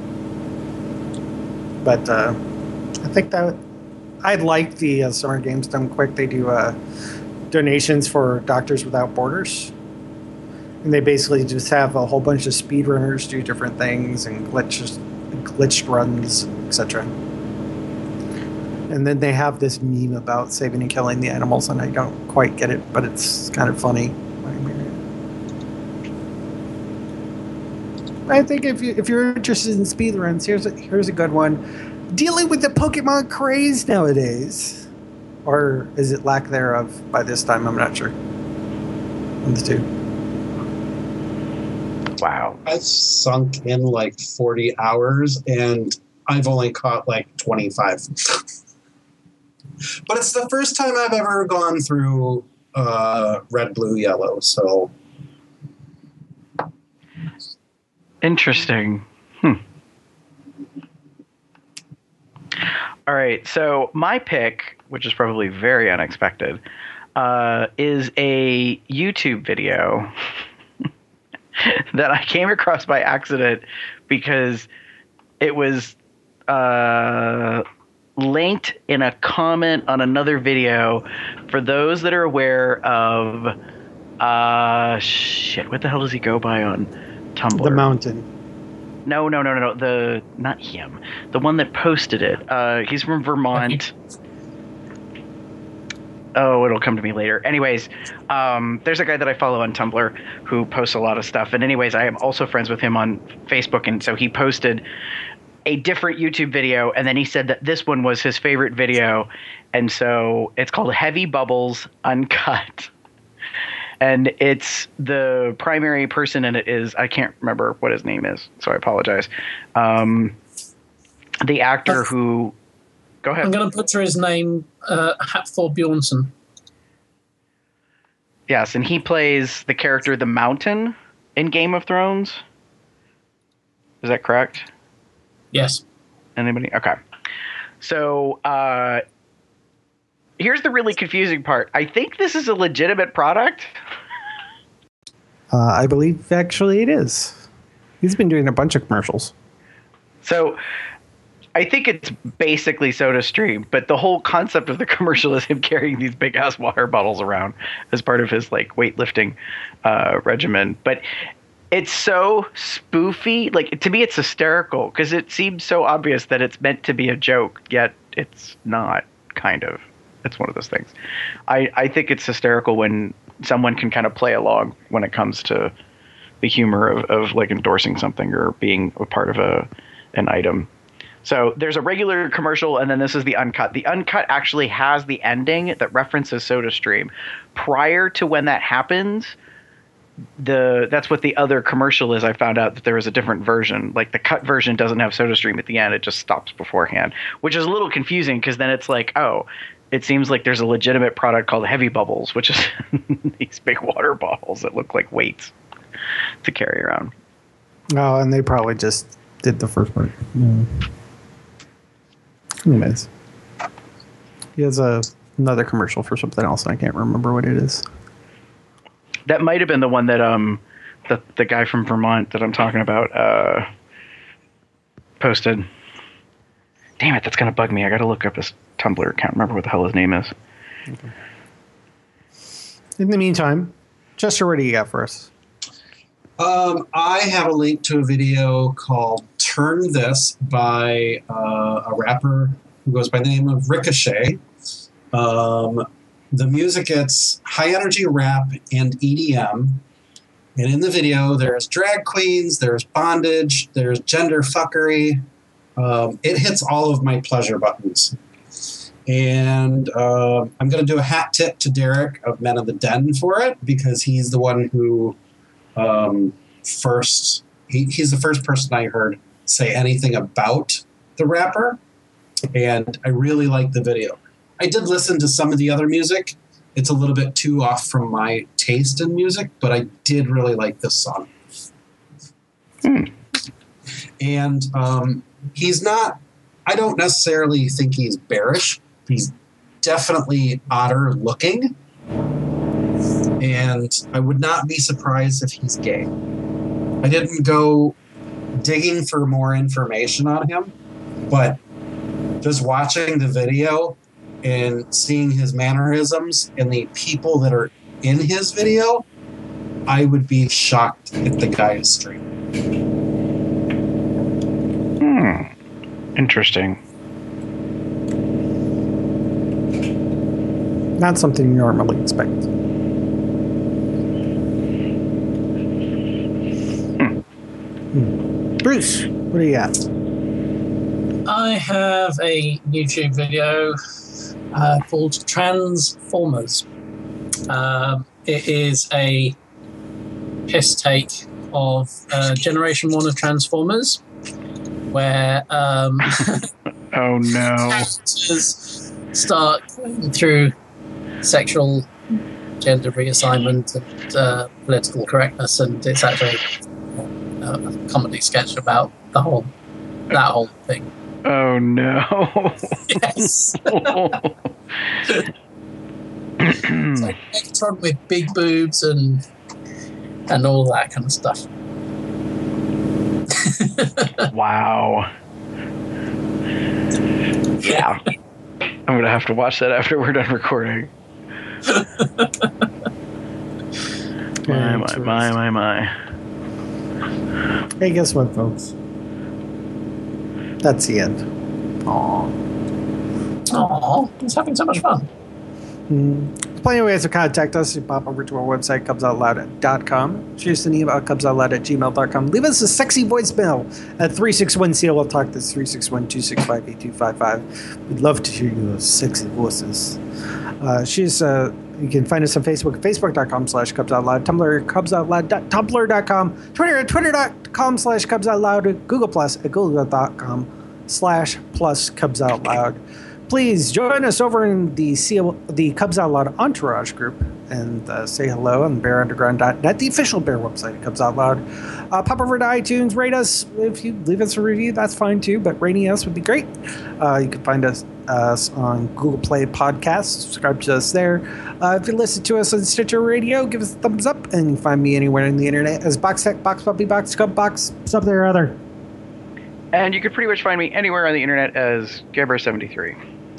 but uh, I think that I like the uh, summer games done quick. They do. Uh, donations for Doctors Without Borders, and they basically just have a whole bunch of speedrunners do different things and glitches, glitched runs, et cetera. And then they have this meme about saving and killing the animals, and I don't quite get it, but it's kind of funny. I think if you if you're interested in speedruns, here's a, here's a good one. Dealing with the Pokemon craze nowadays. Or is it lack thereof by this time? I'm not sure. One of the two. wow. I've sunk in like forty hours and I've only caught like twenty-five. But it's the first time I've ever gone through uh, red, blue, yellow. So Interesting. Hmm. All right, so my pick, which is probably very unexpected, uh, is a YouTube video that I came across by accident because it was uh, linked in a comment on another video. For those that are aware of, uh, shit, what the hell does he go by on Tumblr? The Mountain. No, no, no, no, no. The not him. The one that posted it. Uh, he's from Vermont. Oh, it'll come to me later. Anyways, um, there's a guy that I follow on Tumblr who posts a lot of stuff. And anyways, I am also friends with him on Facebook. And so he posted a different YouTube video. And then he said that this one was his favorite video. And so it's called Heavy Bubbles Uncut. And it's the primary person in it is, I can't remember what his name is, so I apologize. Um, the actor who, go ahead. I'm going to butcher his name, uh, Hafthor Bjornsson. Yes, and he plays the character the Mountain in Game of Thrones. Is that correct? Yes. Anybody? Okay. So, uh, here's the really confusing part. I think this is a legitimate product. Uh, I believe actually it is. He's been doing a bunch of commercials. So I think it's basically SodaStream, but the whole concept of the commercial is him carrying these big ass water bottles around as part of his like weightlifting uh, regimen. But it's so spoofy. Like, to me, it's hysterical because it seems so obvious that it's meant to be a joke, yet it's not, kind of. It's one of those things. I, I think it's hysterical when someone can kind of play along when it comes to the humor of, of like endorsing something or being a part of a an item. So there's a regular commercial, and then this is the uncut. The uncut actually has the ending that references SodaStream. Prior to when that happens, the that's what the other commercial is. I found out that there is a different version. Like, the cut version doesn't have SodaStream at the end. It just stops beforehand, which is a little confusing because then it's like, oh, it seems like there's a legitimate product called Heavy Bubbles, which is these big water bottles that look like weights to carry around. Oh, and they probably just did the first part. Yeah. Anyways, he has a another commercial for something else, and I can't remember what it is. That might have been the one that um the the guy from Vermont that I'm talking about uh posted. Damn it, that's gonna bug me. I gotta look up his Tumblr. Can't remember what the hell his name is. Okay. In the meantime, Chester, what do you got for us? Um, I have a link to a video called Turn This by uh, a rapper who goes by the name of Ricochet. Um, the music, it's high energy rap and E D M. And in the video, there's drag queens, there's bondage, there's gender fuckery. Um, it hits all of my pleasure buttons. And uh, I'm going to do a hat tip to Derek of Men of the Den for it, because he's the one who um, first, he, he's the first person I heard say anything about the rapper. And I really like the video. I did listen to some of the other music. It's a little bit too off from my taste in music, but I did really like this song. Hmm. And um, he's not, I don't necessarily think he's bearish. He's definitely odder looking. And I would not be surprised if he's gay. I didn't go digging for more information on him, but just watching the video and seeing his mannerisms and the people that are in his video, I would be shocked if the guy is straight. Hmm. Interesting. Not something you normally expect. Hmm. Hmm. Bruce, what do you got? I have a YouTube video uh, called Transformers. Um, it is a piss take of uh, Generation one of Transformers, where um, Oh no. characters start going through sexual gender reassignment and uh, political correctness, and it's actually a comedy sketch about the whole that whole thing. Oh no. Yes. It's like Megatron with big boobs and and all that kind of stuff. Wow. Yeah. I'm going to have to watch that after we're done recording. My, my, my, my, my. Hey, guess what, folks? That's the end. Aww. Aw, he's having so much fun. Mm. There's plenty of ways to contact us. You pop over to our website, cubs out loud dot com. Shoot us an email at cubs out loud at gmail dot com. Leave us a sexy voicemail at three six one C L L Talk. That's three six one, two six five, eight two five five. We'd love to hear your sexy voices. Uh, she's, uh, you can find us on Facebook at facebook dot com slash cubs out loud, Tumblr, cubs out loud, tumblr dot com, Twitter at twitter dot com slash cubs out loud, Google Plus at google dot com slash plus cubs out loud. Please join us over in the C L, the Cubs Out Loud Entourage group and uh, say hello on bear underground dot net, the official Bear website, Cubs Out Loud. Uh, pop over to iTunes, rate us. If you leave us a review, that's fine too, but rating us would be great. Uh, you can find us, us on Google Play Podcasts. Subscribe to us there. Uh, if you listen to us on Stitcher Radio, give us a thumbs up, and you can find me anywhere on the internet as BoxTech, Box Puppy, Box Cub, Box, something or other. And you can pretty much find me anywhere on the internet as Gabber seventy-three.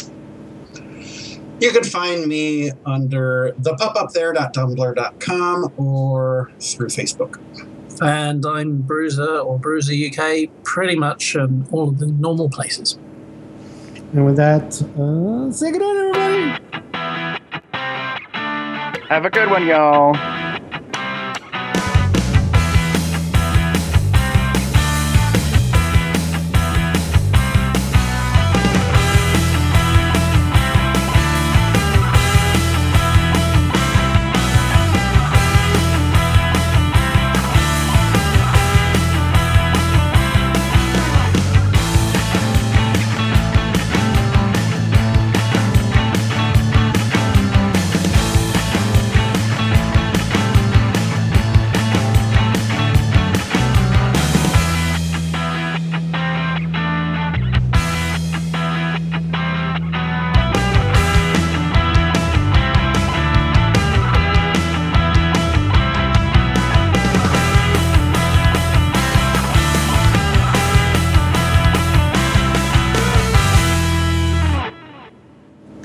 You can find me under the pup up there dot tumblr dot com or through Facebook. And I'm Bruiser or Bruiser U K, pretty much um, all of the normal places. And with that, uh, say good night, everybody. Have a good one, y'all.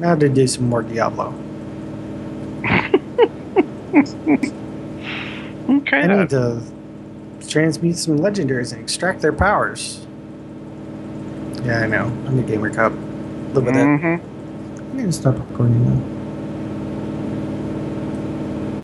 Now to do some more Diablo. Okay. I need to transmute some legendaries and extract their powers. Yeah, I know. I'm a gamer cup. Live with Mhm. it. I'm gonna stop recording now.